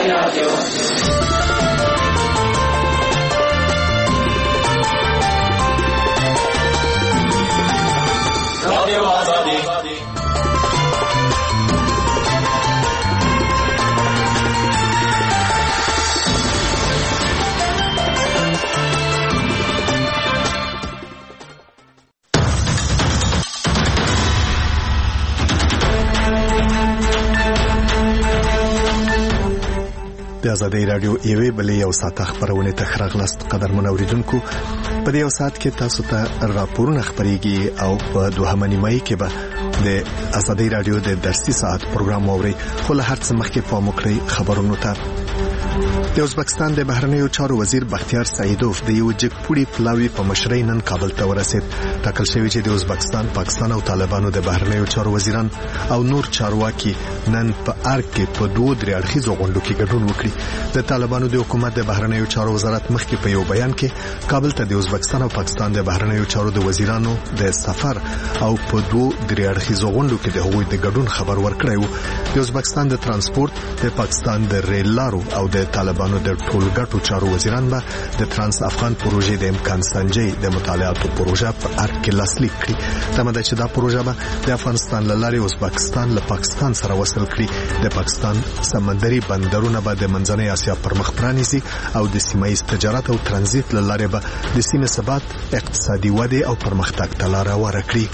د آزادۍ رادیو یوې بلې یو ساعت خبرونه تخراغلاست قدرمن اوریدونکو په دې یو ساعت کې تاسو ته راپورونه خبريږي او په دوهمه نیمایي کې به د آزادۍ رادیو د درسي ساعت پروګرام اوري خو له هر څه مخکې په مکري خبرونو ته د ازبکستان د بهرنیو چارو وزیر بختیار سعیدوف د یو جګپوړي پلاوی په مشرۍ نن کابل ته ورسید. ټاکل شوی چې د ازبکستان، پاکستان او طالبانو د بهرنیو چارو وزیران او نور چارواکي نن په ارګ کې په دوه درې اړخیزو غونډو کې ګډون وکړي. د طالبانو د حکومت د بهرنیو چارو وزارت مخکې په یو بیان کې کابل ته د ازبکستان او پاکستان د بهرنیو چارو د وزیرانو د سفر او په دوه درې اړخیزو غونډو کې د هغوی د ګډون خبر ورکړی و. د ازبکستان د ترانسپورت، د پاکستان د ریل لارو او د طالبانو د ټولګټو چارو وزیران به د ترانس افغان پروژې د امکان سنجي د مطالعاتو پروژه په ارګ کې لاسلیک کړي. تمه ده چې دا پروژه به د افغانستان له لارې ازبکستان له پاکستان سره وصل کړي. د پاکستان سمندري بندرونه به د منځنۍ اسیا پر مخ پرانیزي او د سیمایي تجارت او ترانزیت له لارې به د سیمې ثبات، اقتصادي وده او پرمختګ ته لار هواره کړي.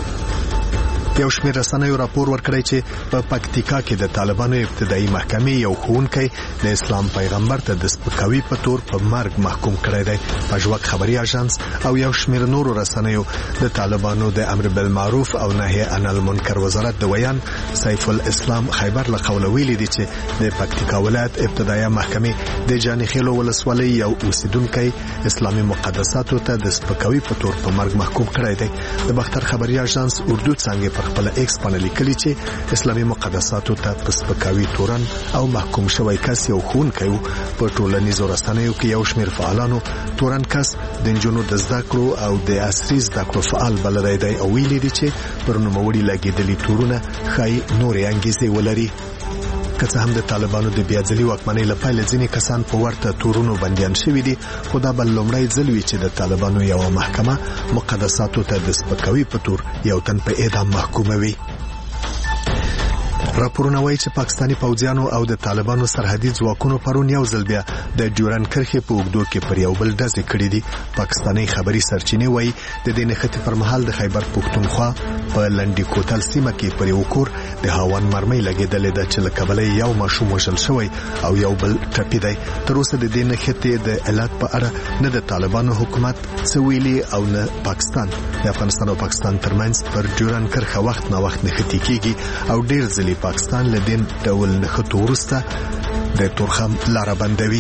یو شمېر رسنیو راپور ورکړی چې په پکتیکا کې د طالبانو ابتدایي محکمې یو ښوونکی د اسلام پیغمبر ته د سپکاوي په تور په مرګ محکوم کړی دی. پژواک خبري اژانس او یو شمېر نورو رسنیو د طالبانو د امر بالمعروف او نهي عن المنکر وزارت د ویان سیف الاسلام خیبر له قوله ویلي دي چې د پکتیکا ولایت ابتدایي محکمې د جانخیلو ولسوالۍ یو اوسیدونکو اسلامي مقدساتو ته د سپکاوي په تور په مرګ محکوم کړی دی. د بختر خبري اژانس اردو څنګه خپل ایکس باندې لیکلي چې اسلامي مقدساتو ته په سپکاوي تورن او محکوم شوی کس یو ښوونکی په ټولنیزو رسنیو کې یو شمېر فعالانو تورن کس د نجونو د زده کړو او د عصري زده کړو فعال بللی دی او ویلي دي چې پر نوموړي لګېدلي تورونه ښایي نورې انګیزې ولري. که څه هم د طالبانو د بیا ځلي واکمنۍ له پیله ځینې کسان په ورته تورونو بندیان شوي دي، خو دا به لومړی ځل وي چې د طالبانو یوه محکمه مقدساتو ته د سپکاوي په تور یو تن په اعدام محکوموي. راپورونه وایي چې پاکستاني پوځیانو او د طالبانو سرحدي ځواکونو پرون یو ځل بیا د ډیورن کرښې په اوږدو کې پر یو بل ډزې کړې دي. پاکستاني خبري سرچینې وایي د دې نښتې پر مهال د خیبر پښتونخوا په لنډي کوتل سیمه کې پر یو کور د هاون مرمۍ لګېدلې ده چې له کبله یو ماشوم وژل شوی او یو بل ټپي دی. تر اوسه د دې نښتې د علت په اړه نه د طالبانو حکومت څه ویلي او نه پاکستان. د افغانستان او پاکستان ترمنځ پر ډیورن کرښه وخت نه وخت نښتې کیږي او ډیر ځلې پاکستان له دین ډول نښتو وروسته د تورخم لاره بندوي.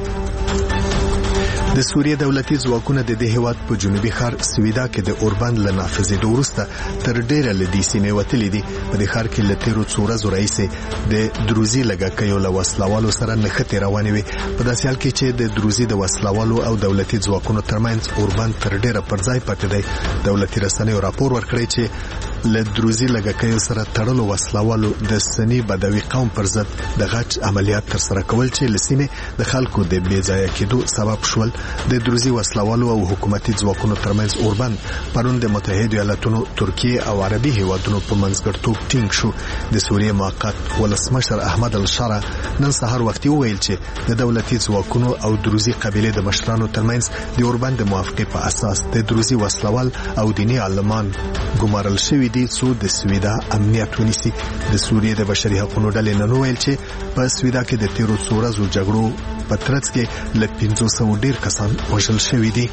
د سوریې دولتي ځواکونه د دې هیواد په جنوبي ښار سویدا کې د اوربند له نافذېدو وروسته تر ډیره له دې سیمې وتلي دي. په دې ښار کې له تیرو څو ورځو راهیسې د دروزي لږکیو له وسلوالو سره نښتې روانې وي. په داسې حال کې چې د دروزي د وسلوالو او دولتي ځواکونو ترمنځ اوربند تر ډیره پر ځای پاتې دی. دولتي رسنیو راپور ورکړی چې له دروزي لږکیو سره تړلو وسلوالو د سني بدوي قوم پر ضد د غچ عملیات ترسره کول چې له سیمې د خلکو د بې ځایه کېدو سبب شول. د دروزي وسلوالو او حکومتي ځواکونو ترمنځ اوربند پرون د متحده ایالاتونو، ترکیه او عربي هیوادونو په منځګړیتوب ټینګ شو. د سوریې موقت ولسمشر احمد الشارع نن سهار وختي وویل چې د دولتي ځواکونو او دروزي قبیلې د مشرانو ترمنځ د اوربند د موافقې په اساس د دروزي وسلوال او دیني عالمان ګمارل شوي دي څو د سویدا امنیت ونیسي. د سوریې د بشري حقوقو ډلې نن ویل چې په سویدا کې د تیرو څو ورځو جګړو په ترڅ کې له 500 ډیر کسان وژل شوي دي.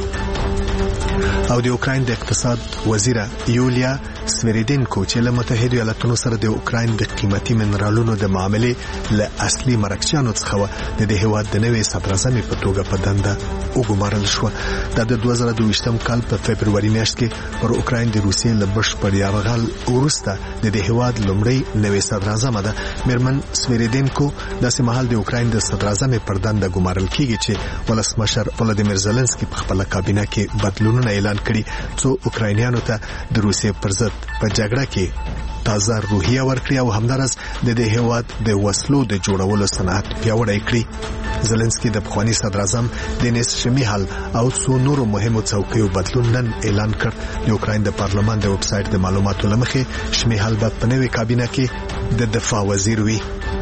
او د اوکراین د اقتصاد وزیره یولیا سویریدینکو چې له متحده ایالاتونو سره د اوکراین د قیمتي منرالونو د معاملې له اصلي مرکچیانو څخه د دې هیواد د نوې صدراعظمې په توګه په دنده وګمارل شو. د 2022م کال په فبرवरी میاشت کې پر اوکراین د روسیې له بشپړ یرغل وروسته د دې هیواد لومړی نوې صدراعظم ده. میرمن سویریدینکو داسې مهال د اوکراین د صدراعظم پر دنده ګمارل کیږي چې ولسمشر ولادیمیر زيلنسکي په خپل کابینه کې بدلونونه اعلان کړي څو اوکراینیانو ته د روسیې پر ضد په جګړه کې تازه روحیه ورکړي او همدارس د دې هیواد د وسلو د جوړولو صنعت پیاوړی کړي. زلنسکي د پخوانی صدر اعظم دینیس شمیهال او څو نورو مهمو څوکیو بدلون نن اعلان کړ. د اوکراین د پارلمان د ویب سټ د معلوماتو لمخې شمیهال په نوې کابینه کې د دفاع وزیر وي.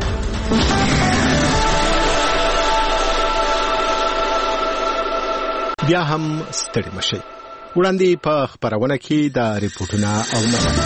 بیا هم ستړي مشي. وړاندې په خبرونه کې د ریپورتونو او مطالعه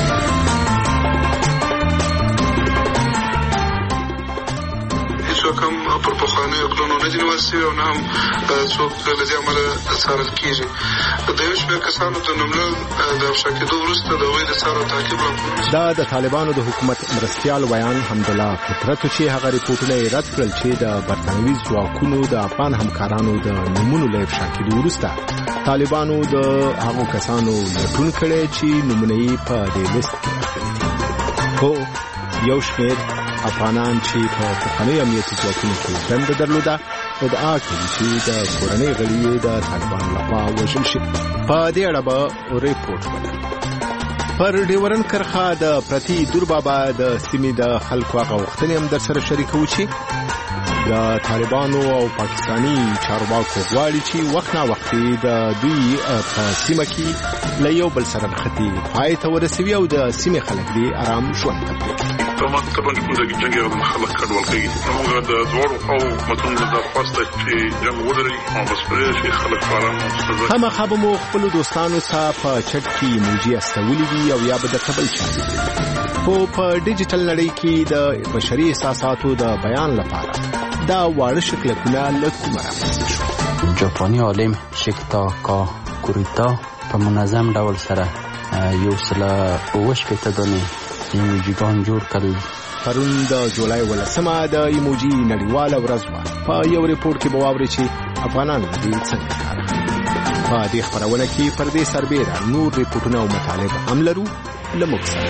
کوم پر پخواني کلونو نه جنوسي او نه هم څوک له دې عمله څارل کیږي. د یو شمېر کسانو د نوملړ د افشا کېدو وروسته د هغوی د څار او تعقیب راپورونه دا د طالبانو د حکومت مرستیال ویان حمدالله فطرت چې هغه ریپورتونه رد کړل چې د برتانوي ځواکونو د افغان همکارانو د نومونو له افشا کېدو وروسته طالبانو د هغو کسانو لټون کړي چې نومونه یې په دې لیست کې خو یو شمېر افغانان چې په پخواني امنیتي ځواکونو کې دنده درلوده ادعا کوي چې د کورنۍ غړي د طالبانو لخوا وژل شوي. په دې اړه به ریپورت وکړو. پر ډیورن کرخه د پرتی دور بابا د سیمې د خلکو هغه وختونه هم در سره شریکو چې د طالبانو او پاکستانی چارواکو غواړي چې وخت نا وخت د دوی په سیمه کې له یو بل سره نښتي پای ته ورسوي او د سیمې خلک دې آرام ژوند وکړي. طبعا کوم د جنګي او خلک کډوال کوي. موږ د دوړو او متون د خواسته چې جنګ ودري او بس پرې شي خلک فارم او هم خبرو خپل دوستانو ته په چټ کې موجي استولې دي او یا به د قبل شي. په ډیجیټل نړۍ کې د بشري احساساتو د بیان لپاره دا واړه شکلونه لکه راځي. جاپانی عالم شکتا کا کوریتا په منظم ډول سره یو سلا اوش پته دونی ایموجیګان جوړ کړل. پرون د جولای 18 د ایموجي نړیواله ورځ و. په یو ریپورت کې بواوري چې افغانان دې څنګه کار کوي. په دې خبرونه کې پر دې سربېره نور ریپورتونه او مطالب هم لرو. لموږ سره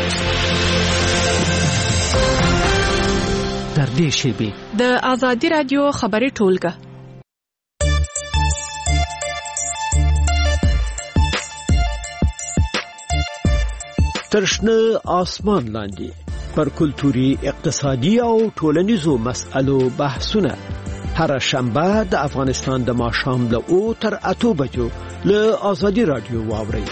در دې شیبې د آزادي رادیو خبري ټولګه ترشنه آسمان لاندې پر کلتوري اقتصادي او ټولنیزو مسألو بحثونه هر شنبه د افغانستان د ماښام له 8 تر 8 بجو له آزادي رادیو واورئ.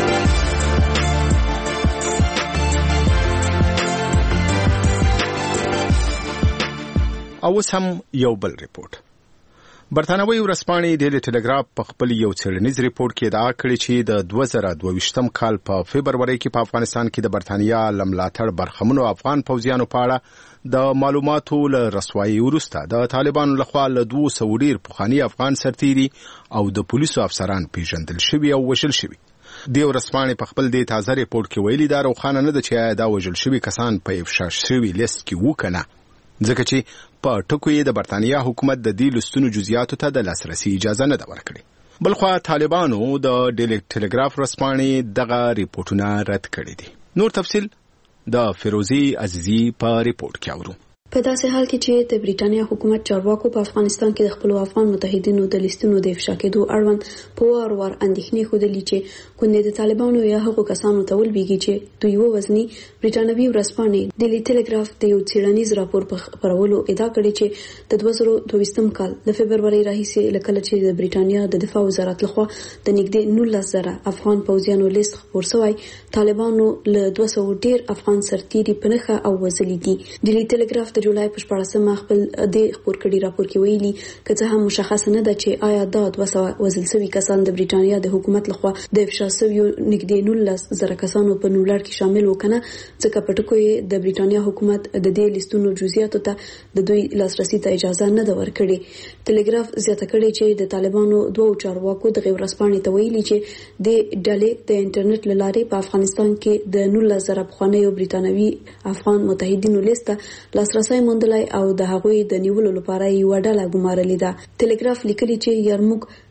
او هم یو بل ریپورت. برتانوي ورځپاڼې ډیلی ټلګراف په خپل یو څېړنیز ریپورت کې ادعا کړې چې د 2022م کال په فبروري کې په افغانستان کې د برتانیا لملاتړ برخمنو افغان پوځیانو په اړه د معلوماتو له رسوایي وروسته د طالبانو لخوا له 200 ډیر پخواني افغان سرتیري او د پولیسو افسران پیژندل شوي او وژل شوي. د ورځپاڼې په خپل د تازه ریپورت کې ویلي دا روښانه نه ده چې دا وژل شوي کسان په افشا شوي لیست کې وکنه، ځکه چې په ټکو یې د برتانیا حکومت د دې لستونو جزئیاتو ته د لاسرسي اجازه نه ده ورکړې. بلخوا طالبانو د ډیلی ټلګراف ورځپاڼې دغه ریپورتونه رد کړي دي. نور تفصیل د فیروزي عزیزي په ریپورت کې اورو. په داسې حال کې چې د بریټانیا حکومت چارواکو په افغانستان کې د خپل افغان متحدینو د لیستونو د افشا کېدو اړوند په وار اندېښنې خوده چې کونه د طالبانو یا هغو کسانو ته ولبېږي چې دوی وزني بریټانوي ورځپاڼې ډیلی ټلګراف د یو څېړنیز راپور په خبرولو ادعا کړې چې د 2022م کال د فبروري راهیسې لکه چې د بریټانیا د دفاع وزارت لخوا د نږدې 19,000 افغان پوځیانو لیست خپور شوی، طالبانو له 200 ډیر افغان سرتیري په نښه او وژلي دي. ډیلی ټلګراف د جولای په 14مه خپل د خبر کړي راپور کې ویلي که څه هم مشخص نه ده چې آیا دا 200 وژل شوي کسان د بریټانیا د حکومت لخوا د افشا شوي نږدې 19,000 کسانو په نوملړ کې شامل وکنه، ځکه په ټکو یې د بریټانیا حکومت د دې لیستونو جزئیاتو ته د دوی لاسرسي ته اجازه نه ده ورکړې. ټلګراف زیاته کړې چې د طالبانو دوه چارواکو د ورځپاڼې ته ویلي چې د ډلې د انټرنیټ لارې په افغانستان کې د 19,000 پخوانیو بریټانوي افغان متحدینو لیست لاسرسي موندلای او د هغوی د نیولو لپاره یو ډله ګمارلې ده. ټلګراف لیکلي چې یارموک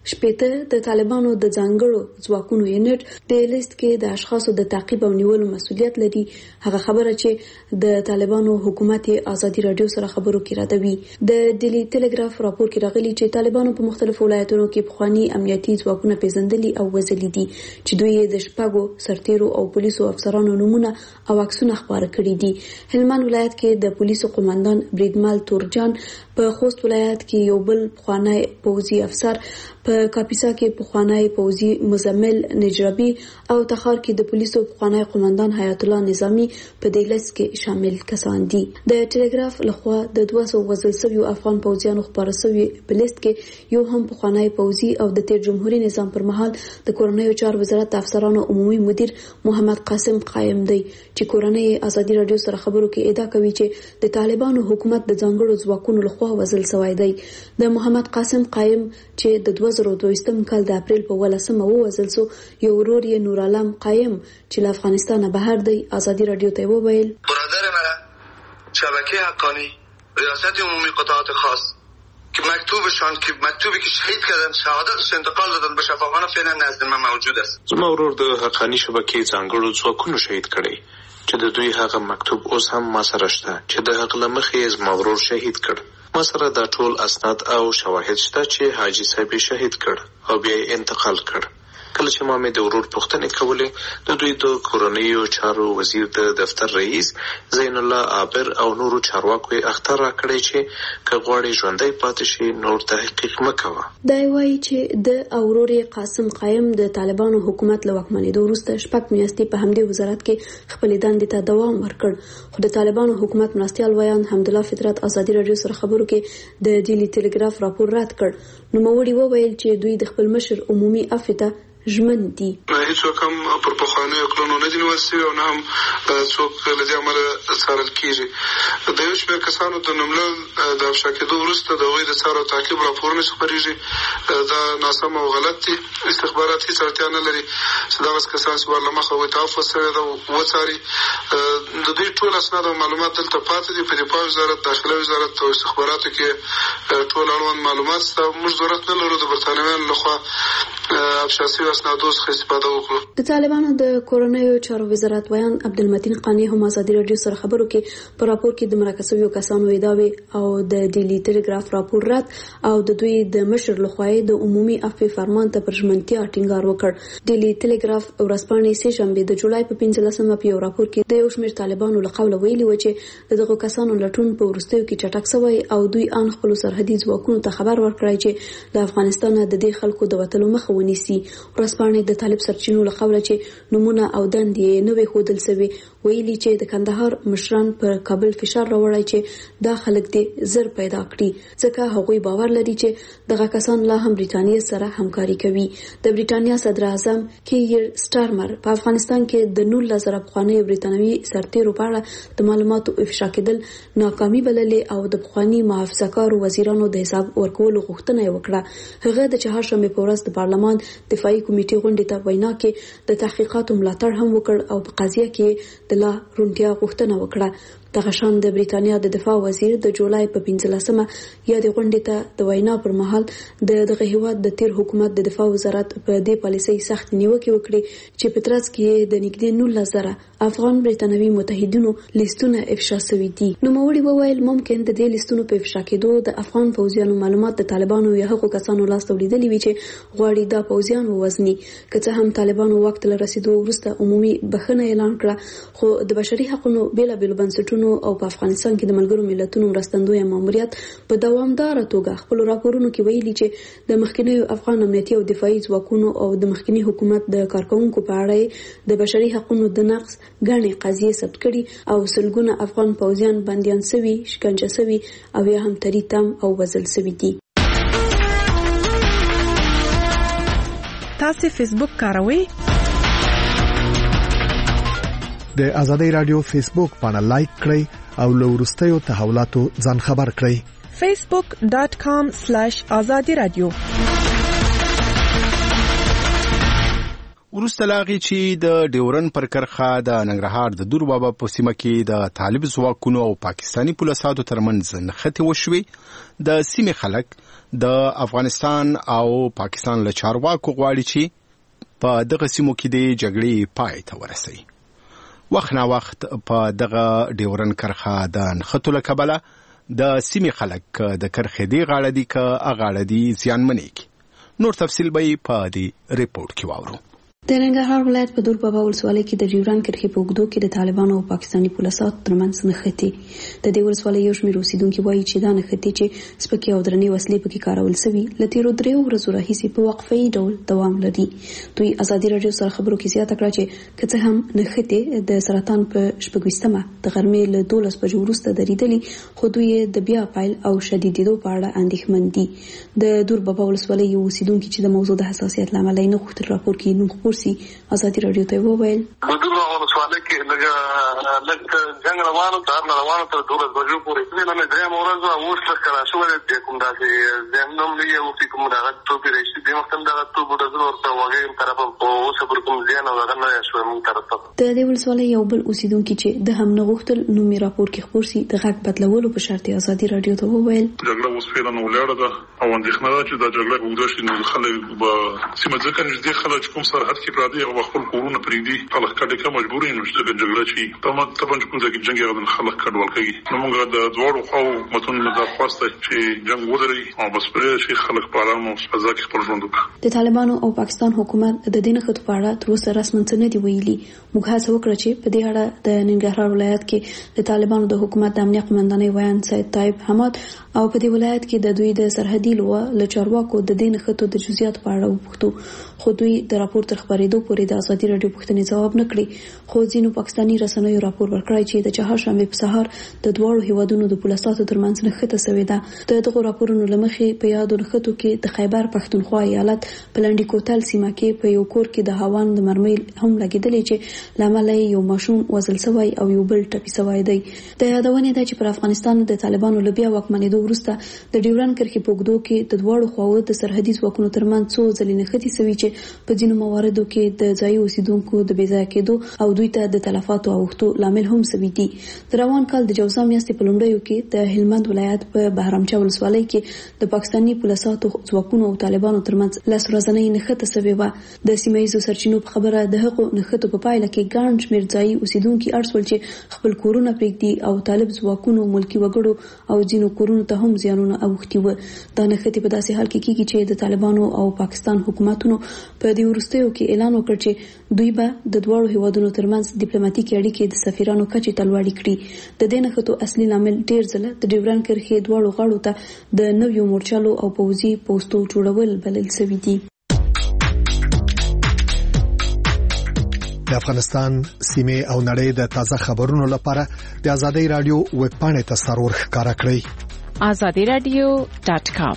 شپېته د طالبانو د ځانګړو ځواکونو یونټ د لیست کې د اشخاصو د تعقیب او نیولو مسؤلیت لري. هغه خبره چې د طالبانو حکومت ازادي رادیو سره خبرو کې راځي. د ډیلی ټلګراف راپور کې راغلي چې طالبانو په مختلفو ولایتونو کې پخوانی امنیتي ځواکونه پیژندلي او وزلي دي چې دوی د شپږو سرتیرو او پولیسو افسرانو نومونه او عکسونه خبره کړي دي. هلمند ولایت کې د پولیسو قوماندان بریدمل تورجان، په خوست ولایت کې یو بل پخوانی پوځي افسر، په کاپیسا کې پخوانی پوځي مزمل نجربي او تخار کې د پولیسو پخوانی قوماندان حیات الله نظامی په دې لیست کې شامل کسان دي. د ټلګراف لخوا د 200 وژل شویو افغان پوځیانو خبره شوی په لیست کې یو هم پخوانی پوځي او د تیر جمهوریت نظام پر مهال د کورنیو چارو وزارت افسرانو عمومي مدیر محمد قاسم قائم دی چې کورنۍ ازادي رادیو سره خبرو کې ادعا کوي چې د طالبانو حکومت د ځانګړو ځواکونو لخوا وژل شوی دی. د محمد قاسم قائم چې د 2022 کال د اپریل په 18 وژل شو، یو ورور یې نور عالم قائم چې له افغانستان بهر دی ازادي رادیو ته وویل: برادر من شبکه حقانی ریاست عمومی قطاعات خاص که مکتوبی که شهید کردن، شهادتش انتقال دادن به شفاخانه فعلا نزد من موجود است. زما ورور د حقانی شبکې ځانګړو ځواکونو شهید کړي چې د دوی هغه مکتوب اوس هم ما سره شته چې د حق لمخې زما ورور شهید کړ. ما سره دا ټول اسناد او شواهد شته چې حاجی صاحب شهید کړ او بیا انتقال کړ. کله چې ما مې د ورور پوښتنې کولې، د دوی د کورنیو چارو وزیر د دفتر رئیس زین الله عابر او نورو چارواکو اختر را کړی چې که غواړي ژوندی پاتې شي نور تحقیق مکوه. دا وایي چې د اورور قاسم قائم د طالبانو حکومت له واکمنېدو وروسته 6 میاشتې په همدې وزارت کې خپل دندې ته دوام ورکړ، خو د طالبانو حکومت مرستیال ویان حمدالله فطرت ازادي رادیو سره خبرو کې د ډیلی ټلګراف راپور رد کړ. نوموړي وویل چې دوی د خپل مشر عمومي افته ژمن دي. هیڅوک هم پر پخوانیو کړنو نه دي نیول شوي او نه هم څوک له دې امله څارل کېږي. د یو شمېر کسانو د نوملړ د افشا کېدو وروسته د هغوی د څار او تعقیب راپورونه خپرېږي. دا ناسم او غلط دي. استخبارات هېڅ اړتیا نه لري چې دغه کسان چې ور له مخه هغوی ته عفو شوې ده وڅاري. د دوی ټول اسناد او معلومات دلته پاتې دي. په دفاع وزارت، داخله وزارت او استخباراتو کې ټول اړوند معلومات شته. موږ ضرورت نه لرو د برتانویانو لخوا افشا شوي اسنادو څخه استفاده وکړو. د طالبانو د کورنیو چارو وزارت ویان عبدالمتین قانی هم ازادي رادیو سره خبرو کې په راپور کې د مرکه شویو کسانو ادعاوې او د ډیلی ټلګراف راپور رد او د دوی د مشر لخوا د عمومي عفو فرمان ته پر ژمنتیا ټینګار وکړ. ډیلی ټلګراف ورځپاڼې سه شنبه د جولای په 15مه په یو راپور کې د یو شمېر طالبانو له قوله ویلي و چې دغه کسانو لټون په ورستیو کې چټک شوی او دوی ان خپل سرحدي ځواکونو ته خبر ورکړی چې د افغانستان د دې خلکو د وټلو مخه ونیسي. ورځپاڼې د طالب سرچینو له قوله چې نمونه او دندې نه وي ښودل شوي، ویلي چې د کندهار مشران پر کابل فشار راوړی چې دا خلک دې زر پیدا کړي، ځکه هغوی باور لري چې دغه کسان لا هم بریټانیا سره همکاري کوي. د بریټانیا صدر اعظم کیر سټارمر په افغانستان کې د 19,000 پخواني بریټانوي سرتیرو په اړه د معلوماتو افشا کېدل ناکامي بللې او د پخواني محافظه‌کارو وزیرانو د حساب ورکولو غوښتنه یې وکړه. هغه د چهارشنبه په ورځ د پارلمان دفاعي کمیټې غونډې ته وینا کې د تحقیقاتو ملاتړ هم وکړ او په قضیه کې د لا رونټیا غوښتنه وکړه. دغه شان د بریټانیا د دفاع وزیر د جولای په 15مه یا د غونډې ته د وینا پر مهال دغه هیواد د تیر حکومت د دفاع وزارت په دې پالیسۍ سخت نیوکه وکړي چې په ترڅ کې د نږدې 19,000 افغان بریټانوي متحدینو لیستونه افشا شوي دي. نوموړي وویل ممکن د دې لیستونو په افشا کېدو د افغان پوځیانو معلومات د طالبانو یا هغو کسانو لاس ته ولیدلي وي چې غواړي دا پوځیان ووزني. که څه هم طالبانو وخت له رسیدو وروسته عمومي بخښنه اعلان کړه، خو د بشري حقوقو بیلابېلو بنسټونو او په افغانستان کې د ملګرو ملتونو مرستندوی ماموریت په دوامداره توګه خپل راپورونو کې ویلي چې د مخکنیو افغان امنیتي او دفاعي ځواکونو او د مخکنی حکومت د کارکونکو په اړه د بشري حقوقو د نقض غني قضیې ثبت کړي او سلګونه افغان پوځیان بنديان شوي، شکنجه شوي او یا هم تریتم او وژل شوي دي. تاسو فیسبوک کاروئ؟ د آزادۍ رادیو فیسبوک پاڼه لایک کړئ او له وروستیو تحولاتو ځان خبر کړئ. facebook.com/azadi radio. وروسته لاغي چې د ډیورن پر کرخه د ننګرهار د دور بابا په سیمه کې د طالب ځواکونو او پاکستانی پولیسو ترمنځ نښتې وشوې د سیمې خلک د افغانستان او پاکستان له چارواکو غواړي چې په دغه سیمو کې د جګړې پای ته ورسوي. وخت نا وخت په دغه ډیورن کرخه د نښتو له کبله د سیمې خلک د کرخې دی غاړه دي که غاړه دي زیانمنېږي. نور تفصیل به په دې ریپورت کې واورو. د ننګرهار ولایت په دور بابا ولسوالۍ کې د ډیورن کرښې په اوږدو کې د طالبانو او پاکستاني پولیسو ترمنځ نښتې. د دې ولسوالۍ یو شمېر اوسیدونکي وایي چې دا نښتې چې سپکې او درنې وسلې پکې کارول سوي له تېرو 3 ورځو راهیسې په وقفه‌یي ډول دوام لري. دوی ازادي راډیو سره خبرو کې زیاته کړه چې که څه هم نښتې د سرطان په 26مه د غرمې له 12 بجو وروسته درېدلې، خو دوی د بیا پایل او شدیدېدو په اړه اندېښمن دي. د دور بابا ولسوالۍ یو اوسیدونکي چې د موضوع د حساسیت له امله نه غوښتل راپور کې نوم ازادي راډیو ته وویل په دغه ولسوالۍ کې لږ جنګ روانو تر 12 بجو پورې نن درې ورځې اوس څخه شوې د کوم داسې زموږ نه یو چې کوم دا ټوپی راشي د مختم دا ټوپو د زور ورته وغه طرف په اوس پر کوم ځای نه غږ نه شوې مونږ طرف د دې ولسوالۍ یو بل اوسیدونکي چې د هم نه غوښتل نومي راپور کې خبر سي د غږ بدلولو په شرط ازادي راډیو ته وویل جګړه اوس پیدا نه ولاړه ده او اندېښنه ده چې دا جګړه وګړي شي نو خلک به سیمه ځکه نږدې خلک کوم سرحد کې پراته او خپل کورونه پریدي خلک کډه کوم مجبورې نو چې جګړه شي په پنځه کوم ځای کې جنگ غوډن خلک کډوال کوي. نو موږ د دوړو خو متون د خواسته چې جنگ ودري او بس پرې شي خلک په آرام او فضا کې خپل ژوند وکړي. د طالبانو او پاکستان حکومت د دې نښتو په اړه تر اوسه رسماً څه نه دی ویلي. موږ هڅه وکړه چې په دې اړه د ننګرهار ولایت کې د طالبانو د حکومت د امنیت قومندانۍ ویان سید طیب حماد او په دې ولایت کې د دوی د سرحدي لوا چارواکو د دې نښتو د جزئیات په اړه وپوښتو، خو دوی د راپور تر خبرېدو پورې د ازادي راډیو پوښتنې ځواب نه کړی. خو ځینو پاکستاني رسنیو راپور ورکړی چې د چهارشنبې په سهار د دواړو هیوادونو د پولیسو ترمنځ نښته شوې ده. د دغو راپورونو له مخې په یادو نښتو کې د خیبر پښتونخوا ایالت په لنډي کوتل سیمه کې په یو کور کې د هاوان د مرمۍ هم لګېدلې چې لامل یې یو ماشوم وژل شوی او یو بل ټپي شوی دی. د یادونې ده چې پر افغانستان د طالبانو له بیا واکمنېدو وروسته د ډیورن کرښې په اوږدو کې د دواړو خواوو د سرحدي ځواکونو ترمنځ څو ځلې نښتې شوي چې په ځینو مواردو کې د ځایي اوسیدونکو د بې ځایه کېدو او دوی ته د تلفاتو اوښتو لامل هم شوي دي. د روان کال د جوزا میاشتې په لومړیو کې د هلمند ولایت په بهرامچه ولسوالۍ کې د پاکستاني پولیسو ځواکونو او طالبانو ترمنځ 10 ورځنۍ نښته شوې وه. د سیمه ییزو سرچینو په خبره د هغو نښتو په پایله کې ګڼ شمېر ځایي اوسیدونکي اړ شول چې خپل کورونه پرېږدي او طالب ځواکونو ملکي وګړو او ځینو کورونو ته هم زیانونه اوښتي وو. دا نښتې په داسې حال کې کېږي چې د طالبانو او پاکستان حکومتونو په دې وروستیو کې اعلان وکړ چې دوی به د دواړو هیوادونو ترمنځ ډیپلوماټیکي اړیکې د سفیرانو کچې ته لوړې کړي. د دې نښتو اصلي لامل ډېر ځله د ډیورن کرښې دواړو غاړو ته د نویو مورچلو او پوځي پوستو جوړول بلل شوي دي. د افغانستان سیمه او نړۍ د تازه خبرونو لپاره د ازادي رادیو ویب پاڼې ته سرور ښکارا کړئ azadiradio.com.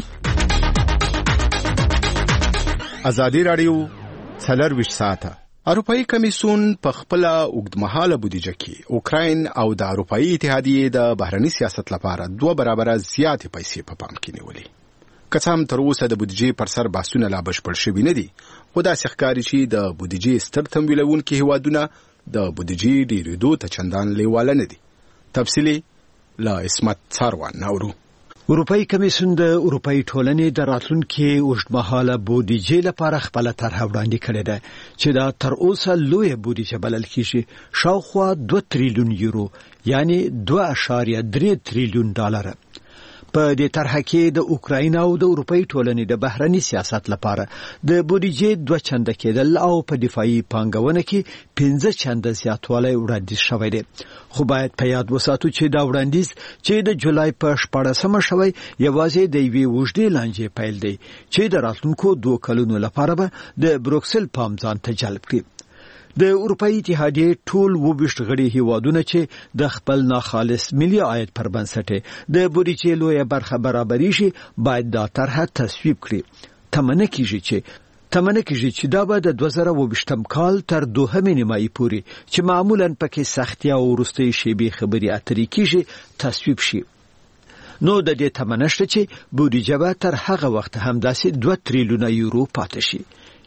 ازادي رادیو 24 ساعته. اروپאי کمیسیون په خپل اوږدمهاله بودیجه کې اوکراین او د اروپאי اتحادیې د بهرنی سیاست لپاره 2 برابر زیاتې پیسې په پام کې نیولې. کڅام تر اوسه د بودیجې پر سر بحثونه لا بشپړ شوي نه دي، خو دا ښکاري چې د بودیجې ستر تمویلونکي هیوادونه د بودیجې ډیرېدو ته چندان لیواله نه دي. تفصیلی لا اسمت څاروان نورو. اروپאי کمیسیون د اروپאי ټولنې د راتلونکي اوږدمهاله بودیجې لپاره خپل طرح وړاندې کړې ده چې دا تر اوسه لوی بودیجه بلل کیږي، شاوخوا 2 تریلیون یورو یعنی 2.3 تریلیون ډالر. په دې طرح کې د اوکراین او د اروپאי ټولنې د بهرنی سیاست لپاره د بودیجې 2 چنده کېدل او په دفاعي پانګونه کې 15 چنده زیاتوالی وړاندیز شوی دی. خو باید په یاد وساتو چې دا وړاندیز چې د جولای په 14مه شوی یوازې د یوې اوږدې لانجې پیل دی چې د راتلونکو 2 کلونو لپاره به د بروکسل پام ځان ته جلب کړي. د اروپאי اتحادیې ټول 22 غړي هیوادونه چې د خپل ناخالص ملي عاید پر بنسټ د بودیجې لویه برخه برابري شي باید دا طرح تصویب کړي. تمنه کیږي چې دا به د 2022م کال تر 2مې نیمایي پورې چې معمولاً پکې سختي او وروستۍ شیبې خبري اترې کیږي تصویب شي. نو د دې تمنه شته چې بودیجه به تر هغه وخت هم داسې 2 تریلیون یورو پاتې شي،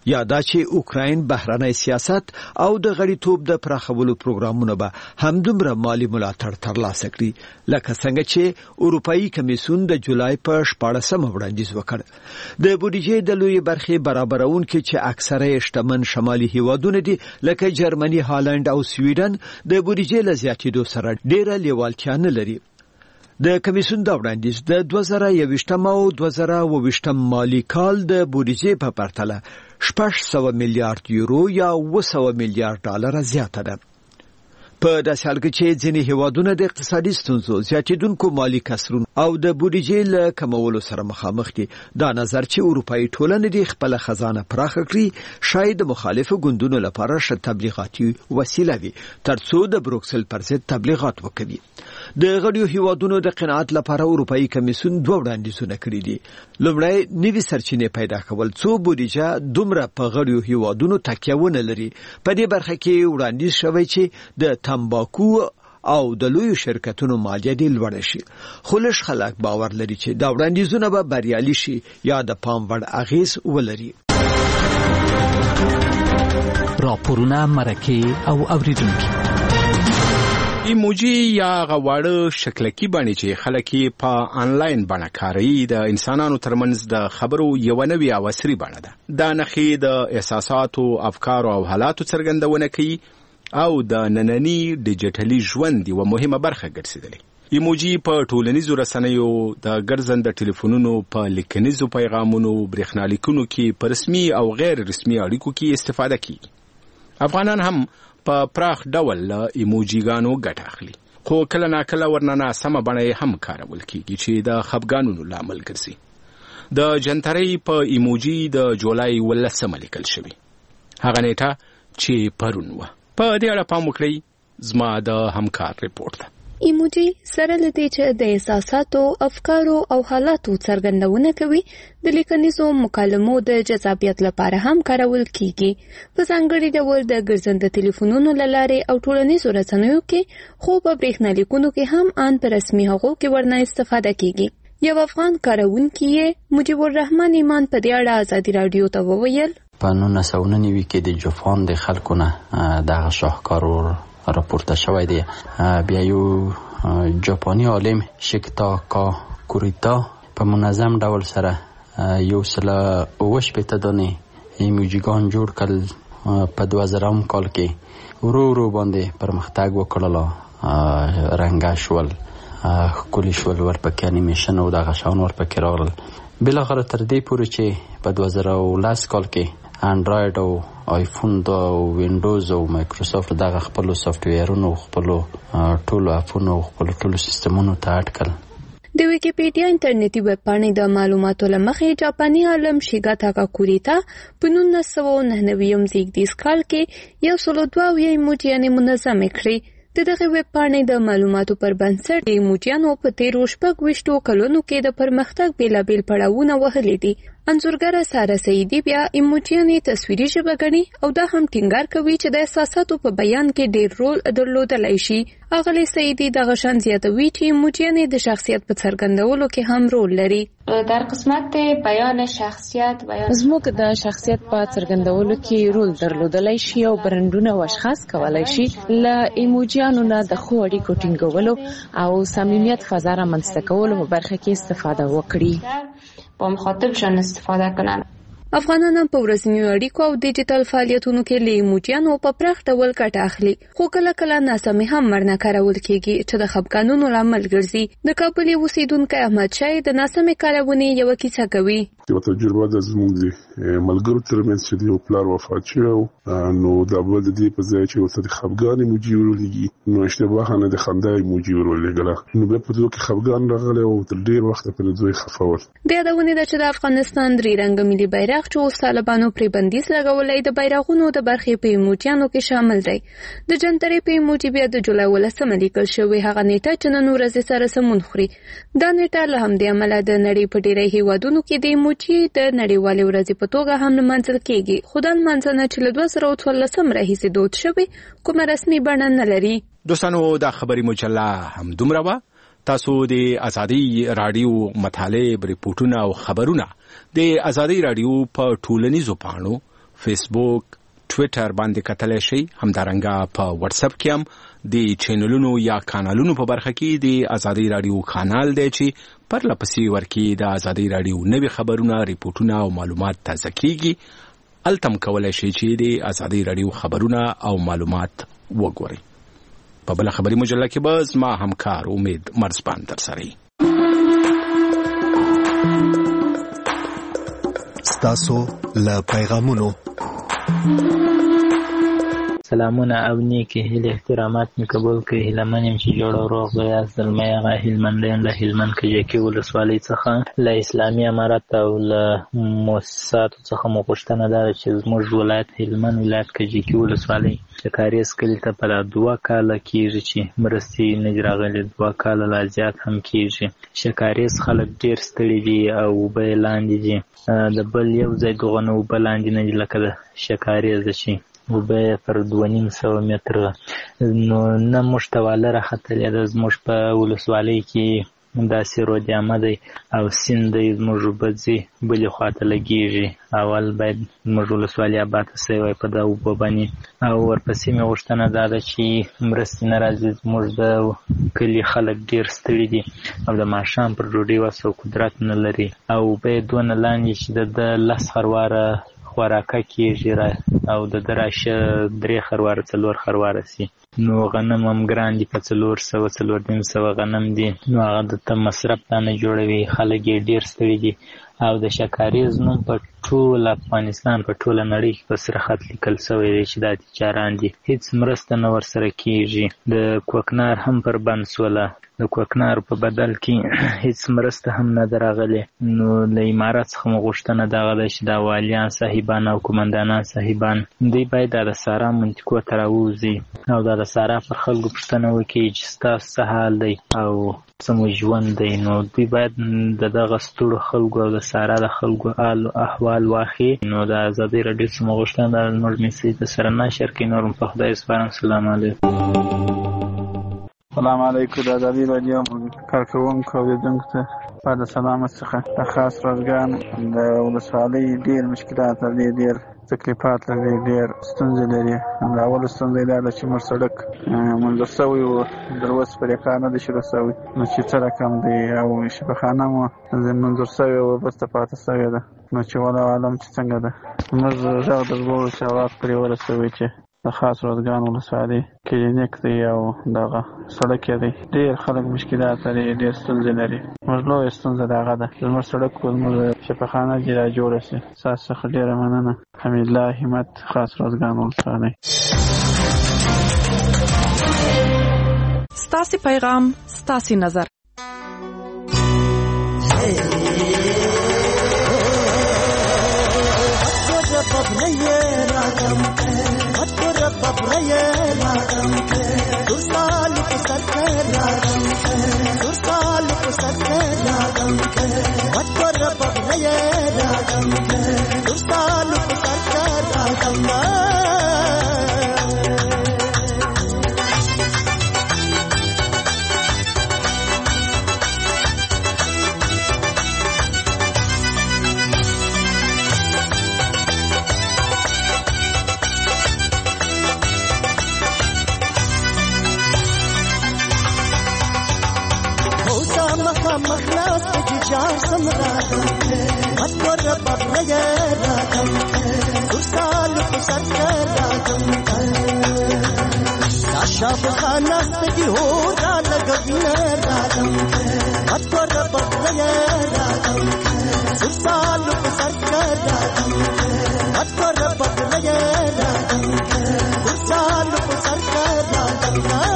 یا دا چې اوکراین بهرنی سیاست او د غړیتوب د پراخولو پروګرامونه به همدومره مالی ملاتړ ترلاسه کړي لکه څنګه چې اروپאי کمیسیون د جولای په 14مه وړاندیز وکړ د بودیجې د لوی برخې برابرونکو چې اکثره شتمن شمالي هیوادونه دي لکه جرمني، هالند او سویډن د بودیجې له زیاتېدو سره ډېره لیوالتیا نه لري. د کمیسیون دا وړاندیز د 2021 او 2022 مالی کال د بودیجې په پرتله 600 میلیارډ یورو یا 200 میلیارډ ډالر زیاته ده. په داسې حال کې چې ځینې هیوادونه د اقتصادي ستونزو، زیاتېدونکو مالی کسرونو او د بودیجې له کمولو سره مخامخ دي، دا نظر چې اروپאי ټولنې د خپل خزانه پراخه کړي شاید د مخالفو ګوندونو لپاره ښه تبلیغاتي وسیله وي ترڅو د بروکسل پر ضد تبلیغات وکړي. د غړیو هیوادونو د قناعت لپاره اروپאי کمیسیون دوه وړاندیزونه کړي دي. لومړی نوي سرچینې پیدا کول، څو بودیجه دومره په غړیو هیوادونو تکیه لري. په دې برخه کې وړاندیز شوی چې د تمباکو او د لویو شرکتونو مالیه دې لوړه شي. خو لږ خلک باور لري چې دا وړاندیزونه به بریالي شي یا د پام وړ اغیز ولري. راپورونه، مرکه او اوریدونکو. ایموجی یا غواړه شکلکی باندې چې خلک په آنلاین باندې کاروي د انسانانو ترمنځ د خبرو یو نوې او عصري باندې ده. دا نخې د احساساتو، افکارو او حالاتو څرګندونه کوي او د نننی ډیجیټلي ژوند یوه مهمه برخه ګرځېدلې. ایموجی په ټولنیزو رسنیو، د ګرځنده ټلیفونونو، په لیکنیزو پیغامونو، برېښنالیکونو کې، په رسمي او غیر رسمي اړیکو کې استفاده کیږي. افغانان هم په پراخ ډول له ایموجیګانو ګټه اخلي، خو کله ناکله ورننه سمه بڼه هم کارول کیږي چې د خفګانونو لامل ګرځي. د جنترۍ په ایموجی د جولای 18 لیکل شوی، هغه نیټه چې پرون و. په دې اړه پام وکړئ، زما د همکار ریپورت ده. ایموجی سره لدې چې د احساساتو، افکارو او حالاتو څرګندونه کوي، د لیکنیزو مکالمو د جذابیت لپاره هم کارول کیږي. په ځانګړي ډول د ګرځنده ټلیفونونو له لارې او ټولنیزو رسنیو کې، خو په برېښنالیکونو کې هم ان په رسمي هغو کې ورنه استفاده کیږي. یو افغان کاروونکی مجيب الرحمن ایمان په دې اړه ازادي رادیو ته وویل: په 1999 کې د جاپان د خلکو نه دغه شاهکارو راپورته شوی دی. بیا یو جاپانی عالم شیکتا کوریتا په منظم ډول سره 108 دانې ایموجیګان جوړ کړل. په 2000 کال کې ورو باندې پرمختګ وکړل، رنګه شول، ښکلي شول، ورپکې انیمیشن او دغه شان ورپکې راغلل. بالاخره تر دې پورې چې په 2010 کال کې انډراید او آیفون دا وینډوز او مایکروسافت دغه خپل سافټویرونو، خپل ټولو اپونو، خپل ټولو سیستمونو ته اډ کړل. د ویکیپیډیا انټرنیټي ویب پاڼې د معلوماتو له مخې جاپاني عالم شیګاتا کوریتا په 1999 زیږدیز کال کې 102 ایموجیانې منظمې کړې. دغه ویب پاڼې د معلوماتو پر بنسټ ایموجیانو په 26 کلونو کې د پرمختګ بیلابیل پړاوونه وهلي دي. انځورګره ساره سعیدی بیا ایموجیانې تصویري ژبه ګڼي او دا هم ټینګار کوي چې د احساساتو په بیان کې ډېر رول درلودلی شي. اغلې سعیدی دغه شان زیاتوي چې ایموجیانې د شخصیت په څرګندولو کې هم رول لري. در قسمت بیان شخصیت زموږ د شخصیت په څرګندولو کې رول درلودلی شي او برندونه او اشخاص کولای شي له ایموجیانو نه د ښو اړیکو ټینګولو او صمیمیت فضا رامنځته کولو په برخه کې استفاده وکړي، با مخاطبشان استفاده کنن. افغانان په ورځنیو اړیکو او ډیجیټل فعالیتونو کې له ایموجیانو په پراخ ډول ګټه اخلي، خو کله کله ناسمې هم ورنه کارول کیږي چې د خفګانونو لامل ګرځي. د کابل اوسیدونکی احمد شاه د ناسمې کارونې یو کیسه کوي. یو تجربه د زموږ د ملګرو ترمنځ چې یو پلار وفات شو، نو دا به د دې په ځای چې ورته خفګان ایموجي ورولېږي، نو اشتباه نه د خندا ایموجي ورولېږله، نو بیا په دې کې خفګان راغلی او تر ډېر وخت پرې دوی خفول. د یادونې ده چې د افغانستان درې رنګه ملي بیرغ چې اوس طالبانو پرې بندیز لګولی د بیرغونو د برخې په ایموجیانو کې شامل دی. د جنترې په ایموجي بیا د جولای 18 لیکل شوې هغه نیټه چې نن ورځې سره سمون خوري. دا نیټه له همدې امله د نړۍ په ډېری هیوادونو کې د ایموجي د نړیوالې ورځې په توګه هم لمانځل کیږي، خو دا لمانځنه چې له 2014 راهیسې دود شوې کومه رسمي بڼه نه لري. دوستانو دا خبري مجله هم دومره وه. تاسو د ازادي رادیو مطالب، ریپورتونه او خبرونه د ازادي رادیو په ټولنیزو پاڼو، فیسبوک، ټویټر باندې کتلای شئ. همدارنګه په واتس اپ کې هم د چینلونو یا کانالونو په برخه کې د آزادۍ رادیو کانال دی چې پرله پسې ورکی د آزادۍ رادیو نوي خبرونه، ریپورتونه او معلومات تازه کیږي. التم کولای شئ چې د آزادۍ رادیو خبرونه او معلومات وګورئ. په بل خبري مجله کې به زما همکار امید مرزبان در سره وي. ستاسو له پیغامونو سلامونه او نیکی هیله احترامات می قبول کړئ. هیلمن یم چې جوړ او روغ به یاست. زلمی هغه هلمندیان له هلمند کجکي ولسوالۍ څخه له اسلامي امارت او له مؤسساتو څخه مو غوښتنه ده چې زموږ ولایت هلمند ولایت کجکي ولسوالۍ د کاریز کلي ته په 2 کاله کېږي چې مرستې نه دي راغلي. 2 کاله لا زیات هم کېږي. شکاریز خلک ډېر ستړي دي او اوبه یې لاندې دي. د بل یو ځای دغه نه اوبه لاندې نه دي لکه د شکاریز چې اوبه پر 2.5 متره نو نه موږ ته واله راختلې ده. زموږ په ولسوالۍ کې داسې رود عامه دی او سیند دی. زموږ اوبه ځي بلې خواته لګېږي. اول باید زموږ ولسوالۍ اباده سوی وای په دا اوبه باندې. او ورپسې مې غوښتنه دا ده چې مرستې نه راځي. زموږ د کلي خلک ډېر ستړي دي او د ماښام پر ډوډۍ وس او قدرت نه لري او اوبه یې دونه لاندې چې د 10 خرواره خوراکه کېږي او د راشه 3 خرواره 4 خرواره سي. نو غنم هم ګران دي په 400 غنم دي. نو هغه د مصرف نه جوړوي. خلک یې ډېر ستړي دي او د شکاریز نوم په ټول افغانستان په ټوله نړۍ کې په سره خط لیکل شوی دی چې دا تجاران دي. هیڅ مرسته نه ورسره کېږي. د کوکنار هم پر بند سوله. د کوکنار په بدل کې هیڅ مرسته هم نه ده راغلې. نو له امارت څخه مو غوښتنه دغه ده چې د والیان صاحبان او قومندانان صاحبان دوی باید د سارا منطقو ته راووځي او د سارا پر خلکو پوښتنه وکړي چې ستاسو څه حال دی او څه مو ژوند دی. نو دوی باید د دغه ستړو خلکو او د سارا د خلکو احوال واخلي. نو د آزادۍ راډیو څخه مو غوښتنه ده زموږ میسج د سره نشر کړئ. نور په خدای سپارم. سلام علیکم. سلام علیکم. د آزادۍ راډیو کارکوونکو او اوریدونکو ته په د سلامت څخه د خاص روزګان د ولسوالۍ ډېر مشکلات لري، ډېر تکلیفات لري، ډېر ستونزې لري. د اول ستونزه دا ده چې موږ سړک منظور شوی و، تر اوسه پرې کار نه دی شروع شوی. نو چې څه رقم دی او شفاخانه مو منظور شوی و بس ته پاته شوې ده. نو چې والله عالم چې څنګه ده. موږ غږ دربوړو چې هغه پرې ورسوي چې د خاص روزګان ولسوالۍ کلینیک دی او دغه سړک دی. ډېر خلک مشکلات لري، ډېر ستونزې لري. موږ لویه ستونزه د هغه ده زموږ سړک زموږ شفاخانه چې را جوړه شي. ستاسو څخه ډېره مننه. حمیدالله همت، خاص روزګان ولسوالۍ. ستاسو پیغام، ستاسو نظر. مخلاص تجار سمراغم مطور بغيراغم ترسال سركراغم شاف خاناس تجهورا لغبيراغم مطور بغيراغم ترسال سركراغم مطور بغيراغم ترسال سركراغم.